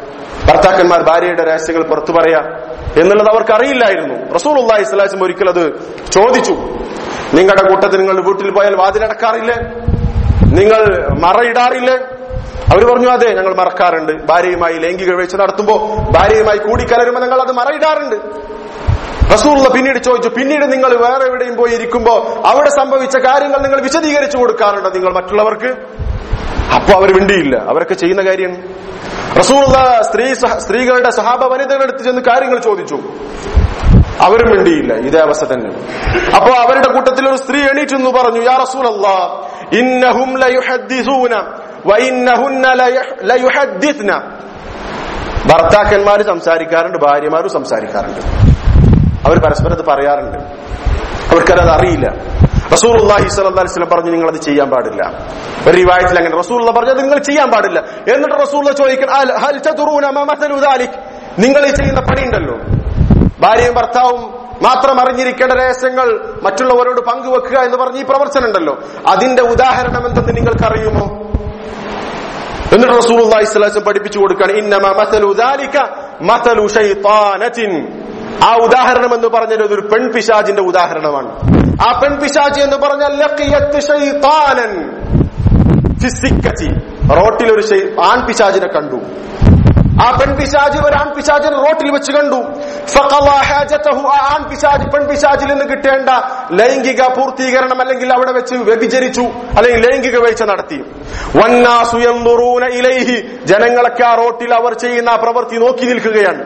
ഭർത്താക്കന്മാർ ഭാര്യയുടെ രഹസ്യങ്ങൾ പുറത്തു പറയാ എന്നുള്ളത് അവർക്ക് അറിയില്ലായിരുന്നു. റസൂലുള്ളാഹി സ്വല്ലല്ലാഹു അലൈഹി വസല്ലം ഒരിക്കൽ അത് ചോദിച്ചു. നിങ്ങളുടെ കൂട്ടത്തിൽ നിങ്ങൾ വീട്ടിൽ പോയാൽ വാതിലടക്കാറില്ലേ? നിങ്ങൾ മറയിടാറില്ലേ? അവർ പറഞ്ഞു, അതെ, ഞങ്ങൾ മറക്കാറുണ്ട്. ഭാര്യയുമായി ലൈംഗിക വീഴ്ച നടത്തുമ്പോ, ഭാര്യയുമായി കൂടിക്കലരുമ്പോ ഞങ്ങൾ അത് മറയിടാറുണ്ട്. റസൂലുള്ള പിന്നീട് ചോദിച്ചു, പിന്നീട് നിങ്ങൾ വേറെ എവിടെയും പോയി ഇരിക്കുമ്പോ അവിടെ സംഭവിച്ച കാര്യങ്ങൾ നിങ്ങൾ വിശദീകരിച്ചു കൊടുക്കാറുണ്ടോ നിങ്ങൾ മറ്റുള്ളവർക്ക്? അപ്പൊ അവർ മിണ്ടിയില്ല. അവരൊക്കെ ചെയ്യുന്ന കാര്യം. റസൂലുള്ള സ്ത്രീകളുടെ സഹാബ വനിതകളുടെ അടുത്ത് ചെന്ന് കാര്യങ്ങൾ ചോദിച്ചു, അവരും മിണ്ടിയില്ല. ഇതേ അവസ്ഥ തന്നെ. അപ്പോ അവരുടെ കൂട്ടത്തിൽ ഒരു സ്ത്രീ എണീറ്റെന്ന് പറഞ്ഞു, യാ റസൂലല്ലാഹ്, ഇന്നഹും ലയുഹദ്ദിസൂന വഇന്നഹുന്ന ലയുഹദ്ദിത്ന. ഭർത്താക്കന്മാര് സംസാരിക്കാറുണ്ട്, ഭാര്യമാരും സംസാരിക്കാറുണ്ട്. അവർ പരസ്പരം അത് പറയാറുണ്ട്. അവർക്കത് അറിയില്ല. റസൂലുള്ളാഹി സ്വല്ലല്ലാഹു അലൈഹി വസല്ലം പറഞ്ഞു, നിങ്ങൾ അത് ചെയ്യാൻ പാടില്ല. ഒരു റിവായത്തിൽ അങ്ങനെ റസൂലുള്ള പറഞ്ഞത് നിങ്ങൾ ചെയ്യാൻ പാടില്ല. എന്നിട്ട് റസൂലുള്ള ചോദിക്കണം, ഹൽ തദറൂന മാ മസലു ദാലിക്, നിങ്ങൾ ഈ ചെയ്യുന്ന പണിയുണ്ടല്ലോ, ഭാര്യയും ഭർത്താവും മാത്രം അറിഞ്ഞിരിക്കേണ്ട രഹസ്യങ്ങൾ മറ്റുള്ളവരോട് പങ്കുവെക്കുക എന്ന് പറഞ്ഞ ഈ പ്രവർത്തനം ഉണ്ടല്ലോ, അതിന്റെ ഉദാഹരണം എന്തെന്ന് നിങ്ങൾക്കറിയുമോ? എന്നിട്ട് റസൂലുള്ളാഹി സ്വല്ലല്ലാഹു അലൈഹി വസല്ലം പഠിപ്പിച്ചു കൊടുക്കുകയാണ്, ഇന്നമാ മസലു ദാലിക മസലു ശൈത്താനത്തിൻ. ആ ഉദാഹരണം എന്ന് പറഞ്ഞത് ഒരു പെൺപിശാചിന്റെ ഉദാഹരണമാണ്. ആ പെൺപിശാചി എന്ന് പറഞ്ഞാൽ ലഖിയത്ത് ശൈത്താനൻ ഫിസ്സിക്കത്തി, റോട്ടിൽ ഒരു ആൺപിശാചിനെ കണ്ടു. ആ പെൺപിശാചി ഒരു ആൺപിശാചിനെ റോട്ടിൽ വെച്ച് കണ്ടു. ഫഖളാ ഹാജതഹു, ആ ആൺപിശാചി പെൺപിശാചിൽ നിന്ന് കിട്ടേണ്ട ലൈംഗിക പൂർത്തീകരണം അല്ലെങ്കിൽ അവിടെ വെച്ച് വ്യഭിചരിച്ചു അല്ലെങ്കിൽ ലൈംഗിക വീഴ്ച നടത്തി. വന്നാസു യൻദുറൂന ഇലൈഹി, ജനങ്ങളൊക്കെ ആ റോട്ടിൽ അവർ ചെയ്യുന്ന ആ പ്രവൃത്തി നോക്കി നിൽക്കുകയാണ്.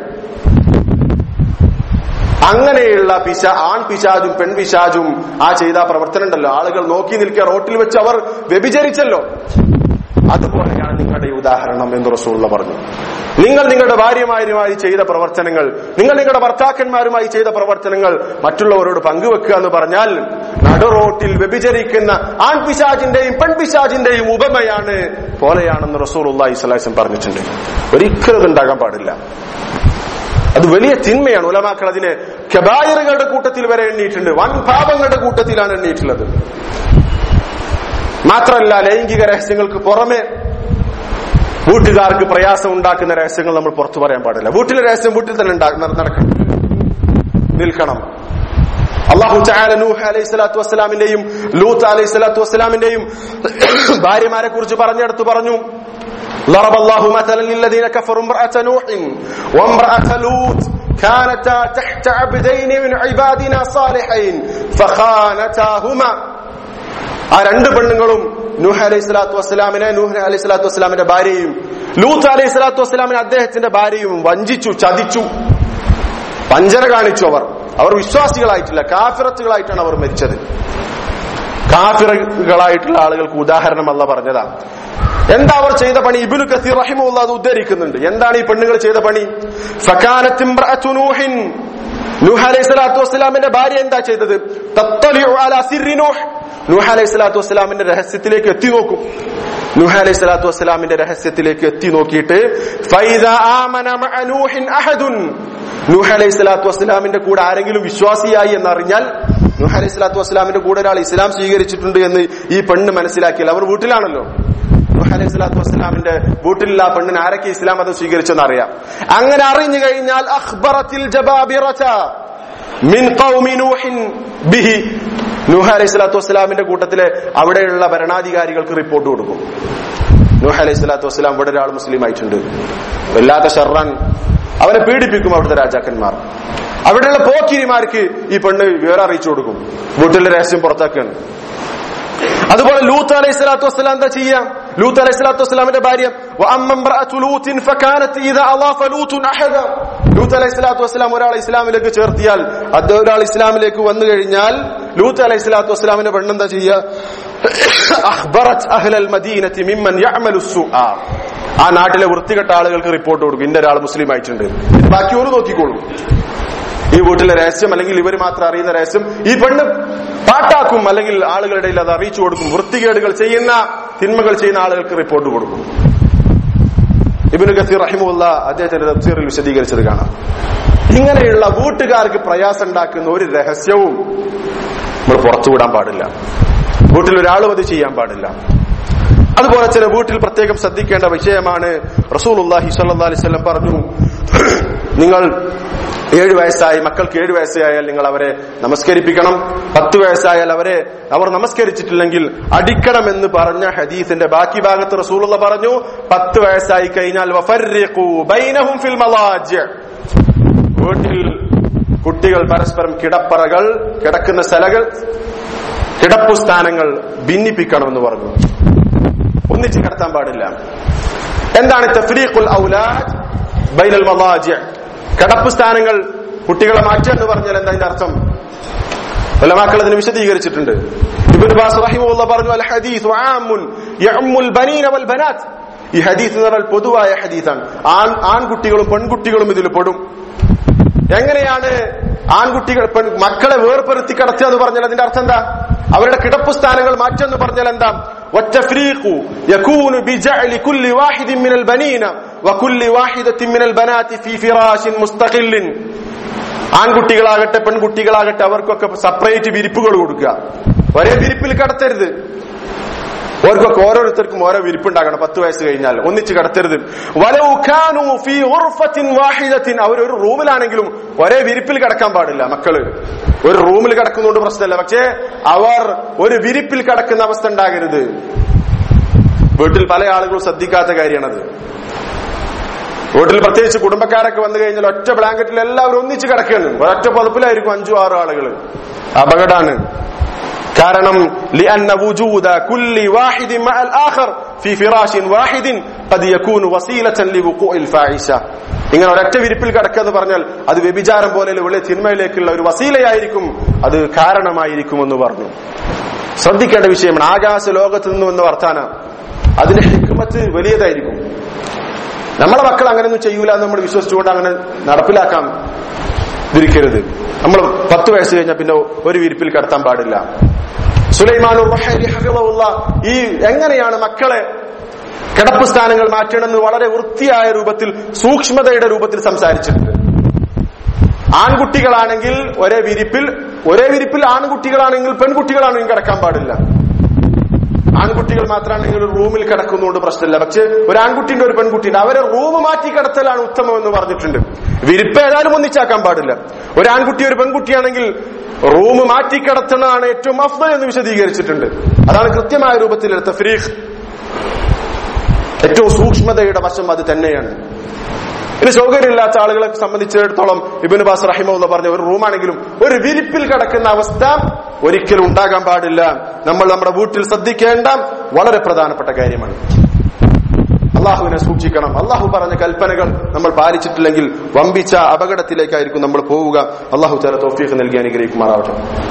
അങ്ങനെയുള്ള ആൺപിശാചും പെൺപിശാചും ആ ചെയ്ത പ്രവർത്തനം ഉണ്ടല്ലോ, ആളുകൾ നോക്കി നിൽക്കുക, റോട്ടിൽ വെച്ച് അവർ വ്യഭിചരിച്ചല്ലോ, അതുപോലെയാണ് നിങ്ങളുടെ ഉദാഹരണം എന്ന് റസൂലുള്ള പറഞ്ഞു. നിങ്ങൾ നിങ്ങളുടെ ഭാര്യമാരുമായി ചെയ്ത പ്രവർത്തനങ്ങൾ, നിങ്ങൾ നിങ്ങളുടെ ഭർത്താക്കന്മാരുമായി ചെയ്ത പ്രവർത്തനങ്ങൾ മറ്റുള്ളവരോട് പങ്കുവെക്കുക എന്ന് പറഞ്ഞാൽ നടു റോട്ടിൽ വ്യഭിചരിക്കുന്ന ആൺപിശാചിന്റെയും പെൺപിശാചിന്റെയും ഉപമയാണ് പോലെയാണെന്ന് റസൂലുള്ളാഹി സ്വല്ലല്ലാഹു അലൈഹി വസല്ലം പറഞ്ഞിട്ടുണ്ട്. ഒരിക്കലും ഉണ്ടാകാൻ പാടില്ല. അത് വലിയ തിന്മയാണ്. ഉലമാക്കൾ അതിനെ കബായിറുകളുടെ കൂട്ടത്തിൽ വരെ എണ്ണിയിട്ടുണ്ട്, വൻ പാപങ്ങളുടെ കൂട്ടത്തിലാണ് എണ്ണിയിട്ടുള്ളത്. മാത്രമല്ല, ലൈംഗിക രഹസ്യങ്ങൾക്ക് പുറമെ വീട്ടുകാർക്ക് പ്രയാസം ഉണ്ടാക്കുന്ന രഹസ്യങ്ങൾ നമ്മൾ പുറത്തു പറയാൻ പാടില്ല. വീട്ടിലെ രഹസ്യം വീട്ടിൽ തന്നെ നടക്കണം, നിൽക്കണം. അല്ലാഹു തആല നൂഹ് അലൈഹിസ്സലാത്തു വസ്സലാമിന്റെയും ലൂത്ത് അലൈഹിസ്സലാത്തു വസ്സലാമിന്റെയും ഭാര്യമാരെ കുറിച്ച് പറഞ്ഞെടുത്ത് പറഞ്ഞു, ضرب الله مثلا للذين كفروا امرأة نوح وامرأة لوط كانتا تحت عبدين من عبادنا صالحين فخانتاهما. ആ രണ്ട് പെണ്ണുങ്ങളും നൂഹ് അലൈഹിസ്സലാത്തു വസ്സലാമിന്റെ ഭാര്യയും ലൂത്ത് അലൈഹിസ്സലാത്തു വസ്സലാമിനെ അദ്ദേഹത്തിന്റെ ഭാര്യയും വഞ്ചിച്ചു, ചതിച്ചു, വഞ്ചന കാണിച്ചു. അവർ വിശ്വാസികളായിട്ടില്ല, കാഫിറത്തുകളായിട്ടാണ് അവർ മരിച്ചത്. കാഫിറുകളായിട്ടുള്ള ആളുകൾക്ക് ഉദാഹരണം അല്ലാഹു പറഞ്ഞതാ. എന്താ അവർ ചെയ്ത പണി? ഇബ്നു കസീർ റഹിമഹുല്ലാഹ് അത് ഉദ്ധരിക്കുന്നുണ്ട്. എന്താണ് ഈ പെണ്ണുങ്ങൾ ചെയ്ത പണി? ഫകാനത് ഇംറഅതു നൂഹിൻ, നൂഹ് അലൈഹിസ്സലാത്തു വസ്സലാമിന്റെ ഭാര്യ എന്താ ചെയ്തത്? തത്തലിഉ അലാ സിർരി നൂഹ്, നൂഹ് അലൈഹിസ്സലാത്തു വസ്സലാമിന്റെ രഹസ്യത്തിലേക്ക് എത്തി നോക്കും. നൂഹ് അലൈഹിസ്സലാത്തു വസ്സലാമിന്റെ രഹസ്യത്തിലേക്ക് എത്തി നോക്കിയിട്ട് ഫൈദാ ആമന മഅ നൂഹിൻ അഹദുൻ, നൂഹ് അലൈഹിസ്സലാത്തു വസ്സലാമിന്റെ കൂടെ ആരെങ്കിലും വിശ്വാസിയായി എന്നറിഞ്ഞാൽ, നൂഹ് അലൈഹിസ്സലാത്തു വസ്സലാമിന്റെ കൂടെ ഒരാൾ ഇസ്ലാം സ്വീകരിച്ചിട്ടുണ്ട് എന്ന് ഈ പെണ്ണ് മനസ്സിലാക്കിയാൽ, അവർ വീട്ടിലാണല്ലോ, നൂഹ് അലൈഹിസ്സലാത്തു വസ്സലാമിന്റെ വീട്ടിലുള്ള ആ പെണ്ണിന് ആരൊക്കെ ഇസ്ലാം മതം സ്വീകരിച്ചെന്ന് അറിയാം. അങ്ങനെ അറിഞ്ഞു കഴിഞ്ഞാൽ അഖ്ബറത്തിൽ ജബാബിറത മിൻ ഖൗമി നൂഹിൻ ബിഹി, നൂഹ് അലൈഹിസ്സലാത്തു വസ്സലാമിന്റെ കൂട്ടത്തിലെ അവിടെയുള്ള ഭരണാധികാരികൾക്ക് റിപ്പോർട്ട് കൊടുക്കും. നൂഹ് അലൈഹിസ്സലാത്തു വസ്സലാം ഇവിടെ ഒരാൾ മുസ്ലിം ആയിട്ടുണ്ട്, വല്ലാത്ത ഷർറാൻ, അവരെ പീഡിപ്പിക്കും അവിടുത്തെ രാജാക്കന്മാർ. അവിടെയുള്ള പോക്കിരിമാർക്ക് ഈ പെണ്ണ് വിവരം അറിയിച്ചു കൊടുക്കും, വീട്ടിലെ രഹസ്യം പുറത്താക്കുകയാണ്. അതുപോലെ ലൂത്ത് അലൈഹിസ്സലാത്തു വസ്സലാം എന്താ ചെയ്യാം? ലൂത്ത് അലൈഹിസ്സലാത്തു വസ്സലാമിന്റെ ഭാര്യ ലൂത്ത് അലൈഹിസ്സലാത്തു വസ്സലാം ഒരാളെ ഇസ്ലാമിലേക്ക് ചേർത്തിയാൽ, ഒരാൾ ഇസ്ലാമിലേക്ക് വന്നു കഴിഞ്ഞാൽ ലൂത്ത് അലൈഹിസ്സലാത്തു വസ്സലാമിന്റെ പെണ്ണെന്താ ചെയ്യുക? അഖ്ബറത് അഹ്ലൽ മദീനതി മിമ്മൻ യഅമലു സുആ, ആ നാട്ടിലെ വൃത്തികെട്ട ആളുകൾക്ക് റിപ്പോർട്ട് കൊടുക്കും, ഇന്ന ഒരാൾ മുസ്ലിം ആയിട്ടുണ്ട്, ബാക്കി ഒരു നോക്കിക്കോളും. ഈ വീട്ടിലെ രഹസ്യം അല്ലെങ്കിൽ ഇവർ മാത്രം അറിയുന്ന രഹസ്യം ഈ പെണ്ണ് പാട്ടാക്കും, അല്ലെങ്കിൽ ആളുകളുടെ ഇടയിൽ അത് അറിയിച്ചു കൊടുക്കും. വൃത്തികേടുകൾ ചെയ്യുന്ന, തിന്മകൾ ചെയ്യുന്ന ആളുകൾക്ക് റിപ്പോർട്ട് കൊടുക്കും. ഇബ്നു കസീർ റഹിമഹുല്ലാഹ് അദ്ദേഹത്തിന്റെ തഫ്സീറിൽ വിശദീകരിച്ചത് കാണാം. ഇങ്ങനെയുള്ള വീട്ടുകാർക്ക് പ്രയാസം ഉണ്ടാക്കുന്ന ഒരു രഹസ്യവും നമ്മൾ പുറത്തുവിടാൻ പാടില്ല. വീട്ടിൽ ഒരാളും അത് ചെയ്യാൻ പാടില്ല. അതുപോലെ ചില വീട്ടിൽ പ്രത്യേകം ശ്രദ്ധിക്കേണ്ട വിഷയമാണ്. റസൂലുള്ളാഹി സ്വല്ലല്ലാഹി അലൈഹി വസല്ലം പറഞ്ഞു, നിങ്ങൾ 7 വയസ്സായി മക്കൾക്ക് 7 വയസ്സായാൽ നിങ്ങൾ അവരെ നമസ്കരിപ്പിക്കണം. 10 വയസ്സായാൽ അവർ നമസ്കരിച്ചിട്ടില്ലെങ്കിൽ അടിക്കണമെന്ന് പറഞ്ഞ ഹദീസിന്റെ ബാക്കി ഭാഗത്ത് റസൂലുള്ളാഹി പറഞ്ഞു, 10 വയസ്സായി കഴിഞ്ഞാൽ വഫർരിഖൂ ബൈനഹും ഫിൽ മളാജി, വീട്ടിൽ കുട്ടികൾ പരസ്പരം കിടപ്പറകൾ, കിടക്കുന്ന സ്ഥലങ്ങൾ, കിടപ്പു സ്ഥാനങ്ങൾ ഭിന്നിപ്പിക്കണമെന്ന് പറഞ്ഞു. ഒന്നിച്ച് കിടത്താൻ പാടില്ല. എന്താണ് തഫ്രീഖുൽ ഔലാദ് ബൈനൽ മളാജി? കിടപ്പ് സ്ഥാനങ്ങൾ കുട്ടികളെ മാറ്റുക എന്ന് പറഞ്ഞാൽ എന്താ അതിന്റെ അർത്ഥം? ഉലമാക്കൾ അതിന് വിശദീകരിച്ചിട്ടുണ്ട്. ഇബ്നു ബാസ് റഹിമഹുല്ലാഹ് പറഞ്ഞു, അൽ ഹദീസ് ആമുൻ യഉമ്മുൽ ബനീന വൽ ബനാത്ത്. ഈ ഹദീസ് എന്ന് പറഞ്ഞാൽ പൊതുവായ ഹദീസാണ്. ആൺകുട്ടികളും പെൺകുട്ടികളും ഇതിൽ പെടും. എങ്ങനെയാണ് ആൺകുട്ടികൾ മക്കളെ വേർപെടുത്തി കിടത്തുക എന്ന് പറഞ്ഞാൽ അതിന്റെ അർത്ഥം എന്താ? അവരുടെ കിടപ്പ് സ്ഥാനങ്ങൾ മാറ്റെന്ന് പറഞ്ഞാൽ എന്താ? വത്തഫ്രീഖു യകൂനു ബിജഅലി കുല്ലി വാഹിദിൻ മിനൽ ബനീന വകുല്ലി വാഹിദത്തിൻ മിനൽ ബനാതി ഫീ ഫിറാശിൻ മുസ്തഖില്ലിൻ. ആൺകുട്ടികളാകട്ടെ പെൺകുട്ടികളാകട്ടെ അവർക്കൊക്കെ സെപ്പറേറ്റ് വിരിപ്പുകൾ കൊടുക്കുക. ഒരേ വിരിപ്പിൽ കിടത്തരുത്. അവർക്കൊക്കെ ഓരോരുത്തർക്കും ഓരോ വിരിപ്പുണ്ടാകണം. 10 വയസ്സ് കഴിഞ്ഞാൽ ഒന്നിച്ച് കിടത്തരുത്. വലൗ കാനൂ ഫീ ഗുർഫത്തിൻ വാഹിദത്തിൻ, അവർ ഒരു റൂമിലാണെങ്കിലും ഒരേ വിരിപ്പിൽ കിടക്കാൻ പാടില്ല. മക്കള് ഒരു റൂമിൽ കിടക്കുന്നതുകൊണ്ട് പ്രശ്നമല്ല, പക്ഷേ അവർ ഒരു വിരിപ്പിൽ കിടക്കുന്ന അവസ്ഥ ഉണ്ടാകരുത്. വീട്ടിൽ പല ആളുകളും ശ്രദ്ധിക്കാത്ത കാര്യമാണത്. വീട്ടിൽ പ്രത്യേകിച്ച് കുടുംബക്കാരൊക്കെ വന്നു കഴിഞ്ഞാൽ ഒറ്റ ബ്ലാങ്കറ്റിൽ എല്ലാവരും ഒന്നിച്ച് കിടക്കുകയാണ്. ഒരൊറ്റ പുതപ്പിലായിരിക്കും 5-6 ആളുകൾ. അപകടമാണ്. കാരണം لأن وجود كل واحد مع الآخر في فراش واحد قد يكون وسيلة لوقوع الفاحشة. ഇങ്ങനെ ഒരൊറ്റ വിരിപ്പിൽ കിടക്കുക എന്ന് പറഞ്ഞാൽ അത് വ്യഭിചാരം പോലെ വലിയ തിന്മയിലേക്കുള്ള ഒരു വസീലയായിരിക്കും, അത് കാരണമായിരിക്കുമെന്ന് പറഞ്ഞു. ശ്രദ്ധിക്കേണ്ട വിഷയമാണ്. ആകാശ ലോകത്ത് നിന്നുവെന്ന വർത്താനം അതിന്റെ ഹിക്മത്ത് വലിയതായിരിക്കും. നമ്മളെ മക്കൾ അങ്ങനെയൊന്നും ചെയ്യൂല എന്ന് നമ്മൾ വിശ്വസിച്ചുകൊണ്ട് അങ്ങനെ നടപ്പിലാക്കാൻ ഇരിക്കരുത്. നമ്മൾ 10 വയസ്സ് കഴിഞ്ഞാൽ പിന്നെ ഒരു വിരിപ്പിൽ കിടത്താൻ പാടില്ല. സുലൈമാനുർ റഹീലി ഹഫിളഹുല്ലാഹ് ഈ എങ്ങനെയാണ് മക്കളെ കിടപ്പ് സ്ഥാനങ്ങൾ മാറ്റണമെന്ന് വളരെ വൃത്തിയായ രൂപത്തിൽ, സൂക്ഷ്മതയുടെ രൂപത്തിൽ സംസാരിച്ചിട്ടുണ്ട്. ആൺകുട്ടികളാണെങ്കിൽ ഒരേ വിരിപ്പിൽ ആൺകുട്ടികളാണെങ്കിൽ പെൺകുട്ടികളാണെങ്കിൽ കിടക്കാൻ പാടില്ല. ആൺകുട്ടികൾ മാത്രമാണെങ്കിൽ ഒരു റൂമിൽ കിടക്കുന്നതുകൊണ്ട് പ്രശ്നമില്ല. പക്ഷെ ഒരു ആൺകുട്ടിന്റെ ഒരു പെൺകുട്ടിന്റെ അവരെ റൂം മാറ്റി കിടത്തലാണ് ഉത്തമം എന്ന് പറഞ്ഞിട്ടുണ്ട്. വിരിപ്പ് ഏതായാലും ഒന്നിച്ചാക്കാൻ പാടില്ല. ഒരു ആൺകുട്ടി ഒരു പെൺകുട്ടിയാണെങ്കിൽ റൂം മാറ്റി കിടത്തണതാണ് ഏറ്റവും അഫ്ദൽ എന്ന് വിശദീകരിച്ചിട്ടുണ്ട്. അതാണ് കൃത്യമായ രൂപത്തിൽ തഫ്രീഖ്. ഏറ്റവും സൂക്ഷ്മതയുടെ വശം അത് തന്നെയാണ്. ഇനി സൗകര്യമില്ലാത്ത ആളുകളെ സംബന്ധിച്ചിടത്തോളം ഇബ്നു ബാസ് റഹിമഹുല്ലാഹ് പറഞ്ഞ ഒരു റൂമാണെങ്കിലും ഒരു വിരിപ്പിൽ കിടക്കുന്ന അവസ്ഥ ഒരിക്കലും ഉണ്ടാകാൻ പാടില്ല. നമ്മൾ നമ്മുടെ വീട്ടിൽ ശ്രദ്ധിക്കേണ്ട വളരെ പ്രധാനപ്പെട്ട കാര്യമാണ്. അള്ളാഹുവിനെ സൂക്ഷിക്കണം. അള്ളാഹു പറഞ്ഞ കൽപ്പനകൾ നമ്മൾ പാലിച്ചിട്ടില്ലെങ്കിൽ വമ്പിച്ച അപകടത്തിലേക്കായിരിക്കും നമ്മൾ പോവുക. അള്ളാഹു തആല തൗഫീഖ് നൽകി അനുഗ്രഹിക്കുമാറാവട്ടെ.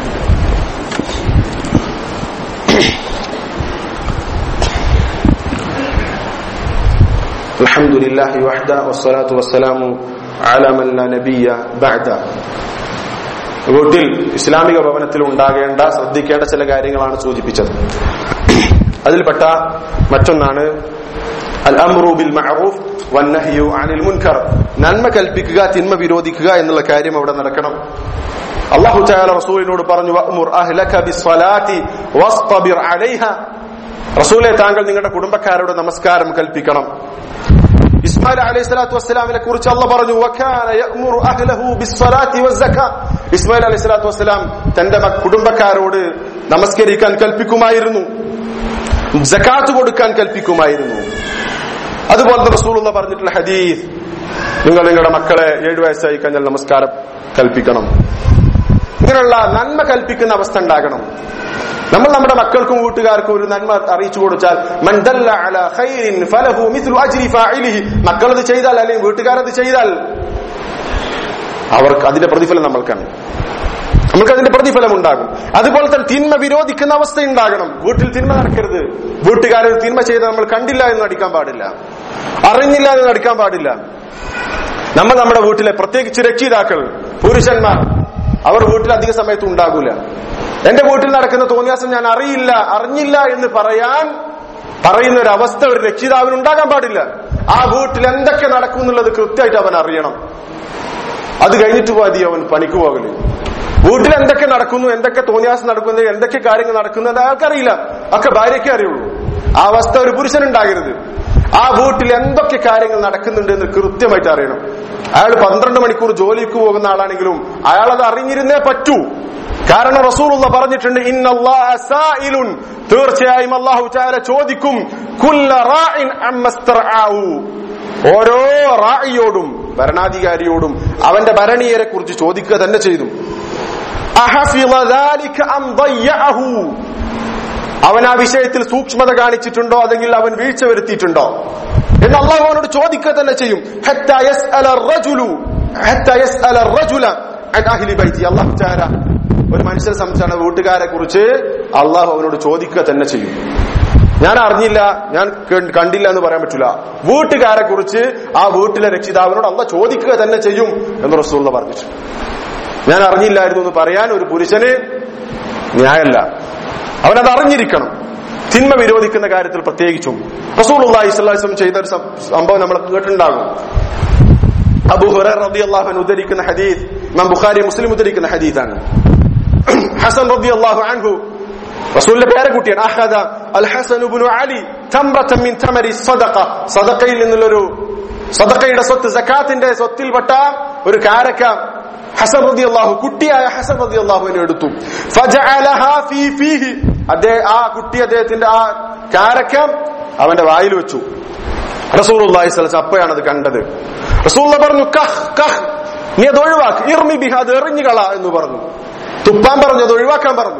അൽഹംദുലില്ലാഹി വഹ്ദ വസ്സലാത്തു വസ്സലാമു അലാ മൻ ലാ നബിയ്യ ബഅദ. വീട്ടിൽ ഇസ്ലാമിക ഭവനത്തിൽ ഉണ്ടാകേണ്ട ശ്രദ്ധിക്കേണ്ട ചില കാര്യങ്ങളാണ് സൂചിപ്പിച്ചത്. അതിൽപ്പെട്ട മറ്റൊന്നാണ് അൽ അംറു ബിൽ മഅറൂഫ് വന്നഹ്യു അനിൽ മുൻകർ. നന്മ കൽപ്പിക്കുക, തിന്മ വിരോധിക്കുക എന്നുള്ള കാര്യം അവിടെ നടക്കണം. അല്ലാഹു തആല റസൂലിനോട് പറഞ്ഞു, വഅ്മുർ അഹ്ലക ബിസ്സലാത്തി വസ്തബിർ അലൈഹ. റസൂലേ, താങ്കൾ നിങ്ങളുടെ കുടുംബക്കാരോട് നമസ്കാരം കൽപ്പിക്കണം. ഇസ്മായിൽ അലൈഹിസ്സലാത്തു വസ്സലാമിനെ കുറിച്ച് അല്ലാഹു പറഞ്ഞു, വകാന യഅ്മുറു അഹ്ലഹു ബിസ്സലാത്തി വസ്സകാ. ഇസ്മായിൽ അലൈഹിസ്സലാത്തു വസ്സലാം തന്റെ കുടുംബക്കാരോട് നമസ്കരിക്കാൻ കൽപ്പിക്കുമായിരുന്നു, സകാത്ത് കൊടുക്കാൻ കൽപ്പിക്കുമായിരുന്നു. അതുപോലെ റസൂലുള്ളാഹി പറഞ്ഞിട്ടുള്ള ഹദീസ്, നിങ്ങൾ നിങ്ങളുടെ മക്കളെ 7 വയസ്സായി കഴിഞ്ഞാൽ നമസ്കാരം കൽപ്പിക്കണം. ഇങ്ങനെയുള്ള നന്മ കൽപ്പിക്കുന്ന അവസ്ഥ ഉണ്ടാകണം. നമ്മൾ നമ്മുടെ മക്കൾക്കും വീട്ടുകാർക്കും ഒരു നന്മ അറിയിച്ചു കൊടുത്താൽ മൻ ദല്ല അലാ ഖൈരിൻ ഫലഹു മിസ്ലു അജ്രി ഫാഇലിഹി. മക്കളത് ചെയ്താൽ അല്ലെങ്കിൽ വീട്ടുകാരത് ചെയ്താൽ അവർക്ക് അതിന്റെ പ്രതിഫലം നമ്മൾക്കാണ്. നമുക്ക് അതിന്റെ പ്രതിഫലം ഉണ്ടാകും. അതുപോലെ തന്നെ തിന്മ വിരോധിക്കുന്ന അവസ്ഥ ഉണ്ടാകണം. വീട്ടിൽ തിന്മ നടക്കരുത്. വീട്ടുകാരൻ തിന്മ ചെയ്ത് നമ്മൾ കണ്ടില്ല എന്ന് നടിക്കാൻ പാടില്ല, അറിഞ്ഞില്ല എന്ന് നടിക്കാൻ പാടില്ല. നമ്മൾ നമ്മുടെ വീട്ടിലെ പ്രത്യേകിച്ച് രക്ഷിതാക്കൾ, പുരുഷന്മാർ, അവർ വീട്ടിൽ അധിക സമയത്ത് ഉണ്ടാകൂല. എന്റെ വീട്ടിൽ നടക്കുന്ന തോന്നിയാസം ഞാൻ അറിഞ്ഞില്ല എന്ന് പറയുന്ന ഒരു അവസ്ഥ ഒരു രക്ഷിതാവിന് ഉണ്ടാകാൻ പാടില്ല. ആ വീട്ടിൽ എന്തൊക്കെ നടക്കും എന്നുള്ളത് കൃത്യമായിട്ട് അവൻ അറിയണം. അത് കഴിഞ്ഞിട്ട് മതി അവൻ പണിക്ക് പോകല്. വീട്ടിൽ എന്തൊക്കെ നടക്കുന്നു, എന്തൊക്കെ തോന്നിയാസം നടക്കുന്നത്, എന്തൊക്കെ കാര്യങ്ങൾ നടക്കുന്നത് അയാൾക്കറിയില്ല. ഒക്കെ ഭാര്യയ്ക്കേ അറിയുള്ളൂ. ആ അവസ്ഥ ഒരു പുരുഷനുണ്ടാകരുത്. ആ വീട്ടിൽ എന്തൊക്കെ കാര്യങ്ങൾ നടക്കുന്നുണ്ട് എന്ന് കൃത്യമായിട്ട് അറിയണം. അയാൾ 12 മണിക്കൂർ ജോലിക്ക് പോകുന്ന ആളാണെങ്കിലും അയാൾ അത് അറിഞ്ഞിരുന്നേ പറ്റൂ. കാരണം റസൂലുള്ള പറഞ്ഞിട്ടുണ്ട്, ഇന്നല്ലാഹ സായിലുൻ, തീർച്ചയായും അല്ലാഹു തആല ചോദിക്കും, കുല്ല റാഇൻ അമ്മസ്തർആഉ, ഓരോ റായിയോടും ഭരണാധികാരിയോടും അവന്റെ ഭരണീയരെ കുറിച്ച് ചോദിക്കുക തന്നെ ചെയ്തു. അഹഫിള ദാലിക അം ദയ്യഅഹു, അവൻ ആ വിഷയത്തിൽ സൂക്ഷ്മത കാണിച്ചിട്ടുണ്ടോ അല്ലെങ്കിൽ അവൻ വീഴ്ച വരുത്തിയിട്ടുണ്ടോ എന്ന് അല്ലാഹു അവനോട് ചോദിക്കുക തന്നെ ചെയ്യും. ഹത്താ യസ്അല അർ-റജുലു അൻ അഹ്ലി ബൈതി, അല്ലാഹു തആല ഒരു മനുഷ്യനെ സംബന്ധിച്ചാണ് വീട്ടുകാരെ കുറിച്ച് അല്ലാഹു അവനോട് ചോദിക്കുക തന്നെ ചെയ്യും. ഞാൻ അറിഞ്ഞില്ല, ഞാൻ കണ്ടില്ല എന്ന് പറയാൻ പറ്റില്ല. വീട്ടുകാരെ കുറിച്ച് ആ വീട്ടിലെ രക്ഷിതാവിനോട് അല്ലാഹു ചോദിക്കുക തന്നെ ചെയ്യും എന്ന് റസൂലുള്ളാഹി പറഞ്ഞിട്ടുണ്ട്. ഞാൻ അറിഞ്ഞില്ലായിരുന്നു എന്ന് പറയാൻ ഒരു പുരുഷന് ന്യായമല്ല. അവനത് അറിഞ്ഞിരിക്കണം. തിന്മ വിരോധിക്കുന്ന കാര്യത്തിൽ പ്രത്യേകിച്ചും റസൂലുള്ളാഹി സ്വല്ലല്ലാഹു അലൈഹി വസല്ലം ചെയ്ത ഒരു സംഭവം നമ്മൾ കേട്ടിട്ടുണ്ടാകും. അബൂ ഹുറൈറ റളിയല്ലാഹു അൻഹു ഉദ്ധരിക്കുന്ന ഹദീസ് ഇമാം ബുഖാരി മുസ്ലിം ഉദ്ധരിക്കുന്ന ഹദീസാണ്. ഹസൻ റളിയല്ലാഹു അൻഹു റസൂലിന്റെ പേരക്കുട്ടിയാണ്. അഖദ അൽ ഹസൻ ഇബ്നു അലി തംറതൻ മിൻ തമരി സദഖ, സദഖയിൽ നിന്നുള്ളൊരു സദഖയുടെ സ്വത്ത്, സകാത്തിന്റെ സ്വത്തിൽപ്പെട്ട ഒരു കാരക്ക ഹസൻ റളിയല്ലാഹു, കുട്ടിയായ ഹസൻ റളിയല്ലാഹുവിനെ എടുത്തു. ഫജഅലഹാ ഫീ ഫീഹി, ആ കുട്ടി അദ്ദേഹത്തിന്റെ ആ കാരക്ക അവന്റെ വായിൽ വെച്ചു. റസൂലുള്ളാഹി സ്വല്ലല്ലാഹു അലൈഹി വസല്ലം അപ്പോഴാണ് അത് കണ്ടത്. റസൂലുള്ളാഹി പറഞ്ഞു, കഹ് കഹ്, നീ അത് ഒഴിവാക്ക്, ഇർമി ബിഹാ, അത് എറിഞ്ഞുകള എന്ന് പറഞ്ഞു. തുപ്പാൻ പറഞ്ഞു, അത് ഒഴിവാക്കാൻ പറഞ്ഞു.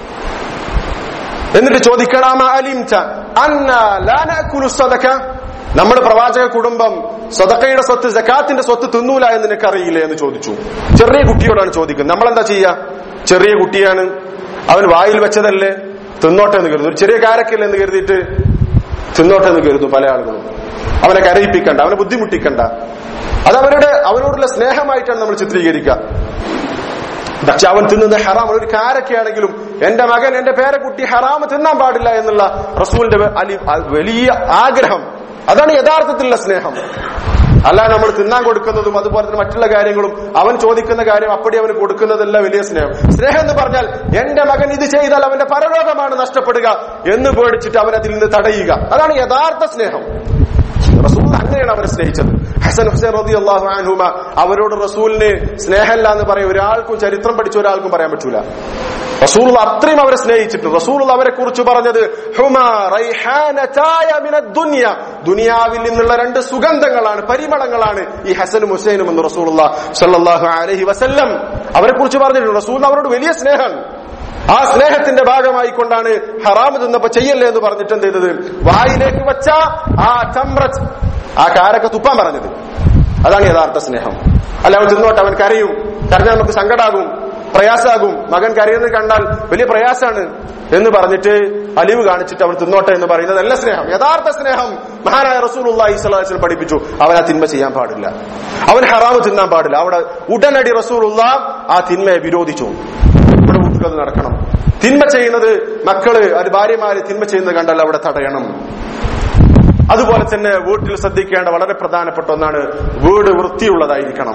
എന്നിട്ട് ചോദിക്കണാമ അലിംത അന്നാ ലാ നഅകുലു സദഖ, നമ്മുടെ പ്രവാചക കുടുംബം സദഖയുടെ സ്വത്ത്, സകാത്തിന്റെ സ്വത്ത് തിന്നൂല എന്ന് നിനക്കറിയില്ലേ എന്ന് ചോദിച്ചു. ചെറിയ കുട്ടിയോടാണ് ചോദിക്കുന്നത്. നമ്മളെന്താ ചെയ്യാ? ചെറിയ കുട്ടിയാണ്, അവൻ വായിൽ വെച്ചതല്ലേ, തിന്നോട്ടെ എന്ന് കരുതും. ഒരു ചെറിയ കാരക്കല്ലേ എന്ന് കരുതിയിട്ട് തിന്നോട്ടെ എന്ന് കരുതും പല ആളുകളും. അവനെ കരയിപ്പിക്കണ്ട, അവനെ ബുദ്ധിമുട്ടിക്കണ്ട. അത് അവനോടുള്ള സ്നേഹമായിട്ടാണ് നമ്മൾ ചിത്രീകരിക്കുക. പക്ഷെ അവൻ തിന്നുന്ന ഹറാം, ഒരു കാരക്കയാണെങ്കിലും എന്റെ മകൻ, എന്റെ പേരക്കുട്ടി ഹറാം തിന്നാൻ പാടില്ല എന്നുള്ള റസൂലിന്റെ വലിയ ആഗ്രഹം. അതാണ് യഥാർത്ഥത്തിലുള്ള സ്നേഹം. അല്ല നമ്മൾ തിന്നാൻ കൊടുക്കുന്നതും അതുപോലെ തന്നെ മറ്റുള്ള കാര്യങ്ങളും അവൻ ചോദിക്കുന്ന കാര്യം അപ്പടി അവന് കൊടുക്കുന്നതല്ല വലിയ സ്നേഹം. സ്നേഹം എന്ന് പറഞ്ഞാൽ എന്റെ മകൻ ഇത് ചെയ്താൽ അവന്റെ പരലോകമാണ് നഷ്ടപ്പെടുക എന്ന് പേടിച്ചിട്ട് അവൻ അതിൽ നിന്ന് തടയുക. അതാണ് യഥാർത്ഥ സ്നേഹം. റസൂൽ അങ്ങനെയാണ് അവരെ സ്നേഹിച്ചത്. ഹസൻ ഹുസൈൻ റളിയല്ലാഹു അൻഹുമ, അവരോട് റസൂലിന് സ്നേഹമില്ല എന്ന് പറയും ഒരാൾക്കും, ചരിത്രം പഠിച്ച ഒരാൾക്കും പറയാൻ പറ്റൂല. റസൂൽ അത്രയും അവരെ സ്നേഹിച്ചിട്ടുണ്ട്. റസൂൽ അവരെ കുറിച്ച് പറഞ്ഞത് ഹുമാ റൈഹാനതായ മിനദ് ദുനിയ, ദുനിയാവിൽ നിന്നുള്ള 2 സുഗന്ധങ്ങളാണ്, പരിമളങ്ങളാണ് ഈ ഹസനും ഹുസൈനും എന്ന് റസൂലുള്ളാഹി സ്വല്ലല്ലാഹു അലൈഹി വസല്ലം അവരെ കുറിച്ച് പറഞ്ഞിട്ടുണ്ട്. റസൂൽ അവരോട് വലിയ സ്നേഹമാണ്. ആ സ്നേഹത്തിന്റെ ഭാഗമായി കൊണ്ടാണ് ഹറാമ് തിന്നപ്പോ ചെയ്യല്ലേ എന്ന് പറഞ്ഞിട്ട് എന്ത് ചെയ്തത്? വായിലേക്ക് വെച്ച ആ തംറത്ത്, ആ കാരക്ക തുപ്പാൻ പറഞ്ഞത്. അതാണ് യഥാർത്ഥ സ്നേഹം. അല്ല അവൻ തിന്നോട്ടെ, അവൻ കരയും, കരഞ്ഞാൽ നമുക്ക് സങ്കടാകും, പ്രയാസാകും, മകൻ കരയുന്നത് കണ്ടാൽ വലിയ പ്രയാസാണ് എന്ന് പറഞ്ഞിട്ട് അലിവ് കാണിച്ചിട്ട് അവൻ തിന്നോട്ടെ എന്ന് പറയുന്നത് നല്ല സ്നേഹം. യഥാർത്ഥ സ്നേഹം മഹാനായ റസൂലുള്ളാഹി സ്വല്ലല്ലാഹു അലൈഹി വസല്ലം പഠിപ്പിച്ചു. അവൻ ആ തിന്മ ചെയ്യാൻ പാടില്ല, അവൻ ഹറാമ് തിന്നാൻ പാടില്ല. അവിടെ ഉടനടി റസൂലുള്ളാഹി ആ തിന്മയെ വിരോധിച്ചു. ഇവിടെ വീട്ടിലത് നടക്കണം. തിന്മ ചെയ്യുന്നത് മക്കള്, അത് ഭാര്യമാര് തിന്മ ചെയ്യുന്നത് കണ്ടാൽ അവിടെ തടയണം. അതുപോലെ തന്നെ വീട്ടിൽ ശ്രദ്ധിക്കേണ്ട വളരെ പ്രധാനപ്പെട്ട ഒന്നാണ്, വീട് വൃത്തിയുള്ളതായിരിക്കണം.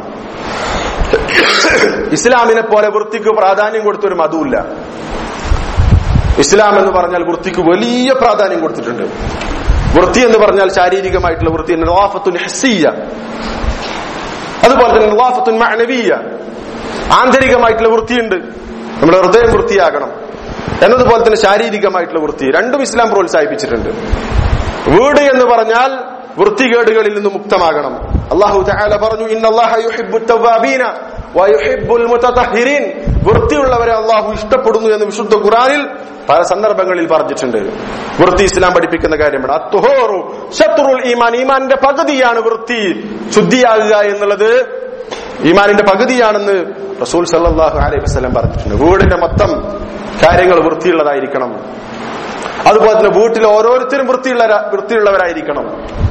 ഇസ്ലാമിനെ പോലെ വൃത്തിക്ക് പ്രാധാന്യം കൊടുത്തൊരു മതവുമില്ല. ഇസ്ലാം എന്ന് പറഞ്ഞാൽ വൃത്തിക്ക് വലിയ പ്രാധാന്യം കൊടുത്തിട്ടുണ്ട്. വൃത്തി എന്ന് പറഞ്ഞാൽ ശാരീരികമായിട്ടുള്ള വൃത്തി, നളാഫത്തുൻ ഹിസ്സിയ്യ, അതുപോലെ തന്നെ നളാഫത്തുൻ മഅനവിയ്യ, ആന്തരികമായിട്ടുള്ള വൃത്തിയുണ്ട്. നമ്മുടെ ഹൃദയം വൃത്തിയാകണം എന്നതുപോലെ തന്നെ ശാരീരികമായിട്ടുള്ള വൃത്തി, രണ്ടും ഇസ്ലാം പ്രോത്സാഹിപ്പിച്ചിട്ടുണ്ട്. വീട് എന്ന് പറഞ്ഞാൽ വൃത്തികേടുകളിൽ നിന്ന് മുക്തമാകണം. അല്ലാഹു തആല പറഞ്ഞു, ഇന്നല്ലാഹ യുഹിബ്ബുത് തവ്വാബീന വയുഹിബ്ബുൽ മുതതഹിരീൻ, വൃത്തിയുള്ളവരെ അല്ലാഹു ഇഷ്ടപ്പെടുന്നു എന്ന് വിശുദ്ധ ഖുർആനിൽ പല സന്ദർഭങ്ങളിൽ പറഞ്ഞിട്ടുണ്ട്. വൃത്തി ഇസ്ലാം പഠിപ്പിക്കുന്ന കാര്യമാണ്. അത്തുഹൂറു ശത്റുൽ ഈമാൻ, ഈമാനിന്റെ പകുതിയാണ് വൃത്തി. ശുദ്ധിയാകുക എന്നുള്ളത് ഈമാനിന്റെ പകുതിയാണെന്ന് റസൂൽ സല്ലല്ലാഹു അലൈഹി വസല്ലം പറഞ്ഞിട്ടുണ്ട്. വീടിന്റെ മൊത്തം കാര്യങ്ങൾ വൃത്തിയുള്ളതായിരിക്കണം. അതുപോലെ തന്നെ വീട്ടിൽ ഓരോരുത്തരും വൃത്തിയുള്ളവരായിരിക്കണം.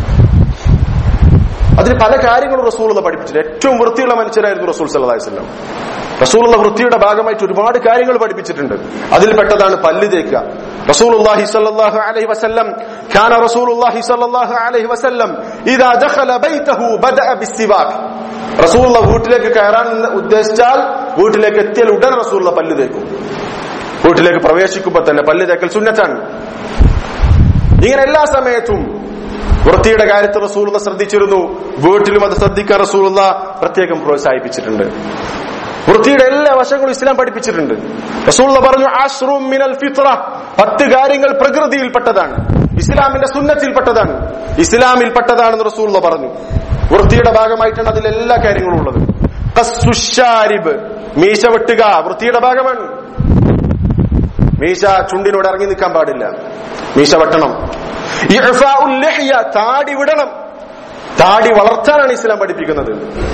അതിന് പല കാര്യങ്ങളും റസൂലുള്ള പഠിപ്പിച്ചിട്ടുണ്ട്. ഏറ്റവും വൃത്തിയുള്ള മനുഷ്യരായിരുന്നു റസൂൽ സല്ലല്ലാഹു അലൈഹി വസല്ലം. റസൂലുള്ള വൃത്തിയുടെ ഭാഗമായിട്ട് ഒരുപാട് കാര്യങ്ങൾ പഠിപ്പിച്ചിട്ടുണ്ട്. അതിൽപ്പെട്ടതാണ് പല്ല് തേക്കുക. റസൂലുള്ളാഹി സ്വല്ലല്ലാഹു അലൈഹി വസല്ലം കാന റസൂലുള്ളാഹി സ്വല്ലല്ലാഹു അലൈഹി വസല്ലം ഇദാ ദഖല ബൈതഹു ബദഅ ബിസ്സിവാക്, റസൂലുള്ള വീട്ടിലേക്ക് കയറാൻ ഉദ്ദേശിച്ചാൽ വീട്ടിലേക്ക് എത്തിയാൽ ഉടൻ റസൂലുള്ള പല്ല് തേക്കും. വീട്ടിലേക്ക് പ്രവേശിക്കുമ്പോൾ തന്നെ പല്ല് തേക്കൽ സുന്നത്താണ്. ഇങ്ങനെ എല്ലാ സമയത്തും വൃത്തിയുടെ കാര്യത്തിൽ റസൂലുള്ളാഹി ശ്രദ്ധിച്ചിരുന്നു. വീട്ടിലും അത് ശ്രദ്ധിക്കാൻ റസൂലുള്ളാഹി പ്രത്യേകം പ്രോത്സാഹിപ്പിച്ചിട്ടുണ്ട്. വൃത്തിയുടെ എല്ലാ വശങ്ങളും ഇസ്ലാം പഠിപ്പിച്ചിട്ടുണ്ട്. റസൂലുള്ളാഹി പറഞ്ഞു, അശ്റും മിനൽ ഫിത്ര, 10 കാര്യങ്ങൾ പ്രകൃതിയിൽപ്പെട്ടതാണ്, ഇസ്ലാമിന്റെ സുന്നത്തിൽപ്പെട്ടതാണ്, ഇസ്ലാമിൽപ്പെട്ടതാണെന്ന് റസൂലുള്ളാഹി പറഞ്ഞു. വൃത്തിയുടെ ഭാഗമായിട്ടാണ് അതിലെല്ലാ കാര്യങ്ങളും ഉള്ളത്. ഖസ്സുശാരിബ്, മീശ വെട്ടുക വൃത്തിയുടെ ഭാഗമാണ്. മീശ ചുണ്ടിനോട് ഇറങ്ങി നിൽക്കാൻ പാടില്ല, മീശ വെട്ടണം. ഇഅ്ഫാഉൽ ലിഹ്യ, താടി വിടണം, താടി വളർത്താനാണ് ഇസ്ലാം പഠിപ്പിക്കുന്നത്.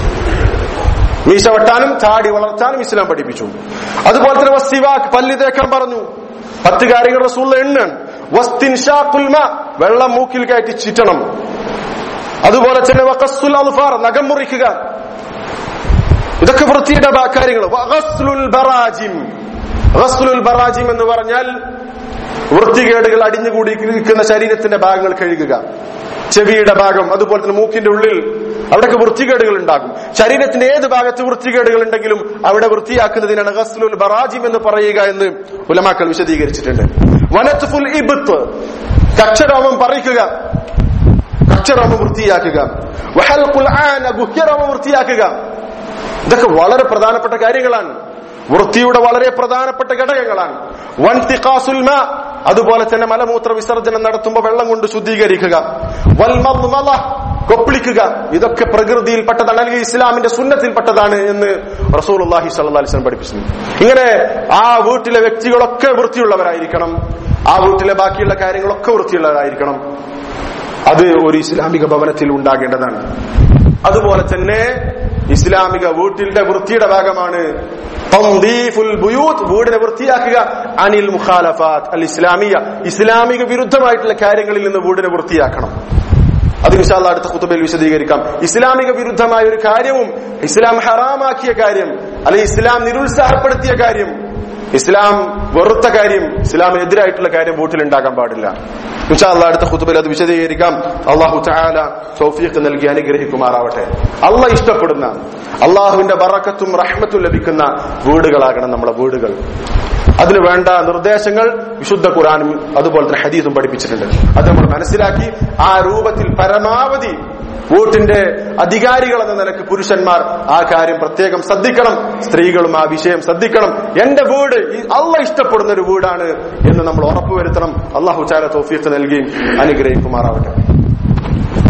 മീശ വെട്ടാനും താടി വളർത്താനും ഇസ്ലാം പഠിപ്പിച്ചു. അതുപോലെ തന്നെ വസ്തിവാക്, പല്ല് തേക്കാൻ പറഞ്ഞു. 10 കാര്യങ്ങൾ റസൂലുള്ളാഹി എണ്ണാണ്. വസ്തിൻഷാഖുൽ മാ, വെള്ളം മൂക്കിൽ കയറ്റി ചീറ്റണം. അതുപോലെ തന്നെ വഖസ്സുൽ അൽഫാർ, നഖം മുറിക്കുക. ഇതൊക്കെ വൃത്തിയുടെ കാര്യങ്ങൾ. വഗസ്ലുൽ ബറാജിം, ഗസ്ലുൽ ബറാജിം എന്ന് പറഞ്ഞാൽ വൃത്തികേടുകൾ അടിഞ്ഞുകൂടിയിരിക്കുന്ന ശരീരത്തിന്റെ ഭാഗങ്ങൾ കഴുകുക. ചെവിയുടെ ഭാഗം, അതുപോലെ തന്നെ മൂക്കിന്റെ ഉള്ളിൽ, അവിടെയൊക്കെ വൃത്തികേടുകൾ ഉണ്ടാകും. ശരീരത്തിന്റെ ഏത് ഭാഗത്ത് വൃത്തികേടുകൾ ഉണ്ടെങ്കിലും അവിടെ വൃത്തിയാക്കുന്നതിനാണ് ഗസ്ലുൽ ബറാജിം എന്ന് പറയുക എന്ന് ഉലമാക്കൾ വിശദീകരിച്ചിട്ടുണ്ട്. വനത്ഫുൽ ഇബ്ത്, കക്ഷരോമം പറിക്കുക, കക്ഷരോമം വൃത്തിയാക്കുക. വഹൽഖുൽ ആന, ഗുഹ്യരോമം വൃത്തിയാക്കുക. ഇതൊക്കെ വളരെ പ്രധാനപ്പെട്ട കാര്യങ്ങളാണ്, വൃത്തിയുടെ വളരെ പ്രധാനപ്പെട്ട ഘടകങ്ങളാണ്. വൻതിഖാസുൽ മാ, അതുപോലെ തന്നെ മലമൂത്ര വിസർജനം നടത്തുമ്പോൾ വെള്ളം കൊണ്ട് ശുദ്ധീകരിക്കുക. വൽമദ്മള, കൊപ്പിളിക്കുക. ഇതൊക്കെ പ്രകൃതിയിൽപ്പെട്ടതാണ്, അല്ലെങ്കിൽ ഇസ്ലാമിന്റെ സുന്നത്തിൽപ്പെട്ടതാണ് എന്ന് റസൂലുള്ളാഹി സ്വല്ലല്ലാഹി അലൈഹി വസല്ലം പഠിപ്പിച്ചു. ഇങ്ങനെ ആ വീട്ടിലെ വ്യക്തികളൊക്കെ വൃത്തിയുള്ളവരായിരിക്കണം, ആ വീട്ടിലെ ബാക്കിയുള്ള കാര്യങ്ങളൊക്കെ വൃത്തിയുള്ളവരായിരിക്കണം. അത് ഒരു ഇസ്ലാമിക ഭവനത്തിൽ ഉണ്ടാകേണ്ടതാണ്. അതുപോലെ തന്നെ ഇസ്ലാമിക വീട്ടിന്റെ വൃത്തിയുടെ ഭാഗമാണ് തൻദീഫുൽ ബുയൂത്ത്, വീടിനെ വൃത്തിയാക്കുക. അനിൽ മുഖാലഫാത്ത് അൽ ഇസ്ലാമിയ, ഇസ്ലാമിക വിരുദ്ധമായിട്ടുള്ള കാര്യങ്ങളിൽ നിന്ന് വീടിനെ വൃത്തിയാക്കണം. അത് ഇൻഷാ അല്ലാഹ് അടുത്ത ഖുതുബയിൽ വിശദീകരിക്കാം. ഇസ്ലാമിക വിരുദ്ധമായ ഒരു കാര്യവും, ഇസ്ലാം ഹറാമാക്കിയ കാര്യം, അല്ലെങ്കിൽ ഇസ്ലാം നിരുത്സാഹപ്പെടുത്തിയ കാര്യം, ഇസ്ലാം വെറുത്ത കാര്യം, ഇസ്ലാമിനെതിരായിട്ടുള്ള കാര്യം വീട്ടിലുണ്ടാകാൻ പാടില്ല. ഇൻഷാ അല്ലാഹ് അടുത്ത ഖുതുബയിൽ അത് വിശദീകരിക്കാം. അല്ലാഹു തആല തൗഫീഖ് നൽകി അനുഗ്രഹിക്കുമാറാവട്ടെ. അല്ലാഹ് ഇഷ്ടപ്പെടുന്ന, അല്ലാഹുവിന്റെ ബറക്കത്തും റഹ്മത്തും ലഭിക്കുന്ന വീടുകളാകണം നമ്മുടെ വീടുകൾ. അതിന് വേണ്ട നിർദ്ദേശങ്ങൾ വിശുദ്ധ ഖുർആനും അതുപോലെ തന്നെ ഹദീസും പഠിപ്പിച്ചിട്ടുണ്ട്. അത് നമ്മൾ മനസ്സിലാക്കി ആ രൂപത്തിൽ പരമാവധി വീട്ടിന്റെ അധികാരികൾ എന്ന നിലക്ക് പുരുഷന്മാർ ആ കാര്യം പ്രത്യേകം ശ്രദ്ധിക്കണം, സ്ത്രീകളും ആ വിഷയം ശ്രദ്ധിക്കണം. എന്റെ വീട് അല്ലാഹ് ഇഷ്ടപ്പെടുന്ന ഒരു വീടാണ് എന്ന് നമ്മൾ ഉറപ്പുവരുത്തണം. അല്ലാഹു തആല തൗഫീഖ് നൽകി അനുഗ്രഹിക്കുമാറാവട്ടെ.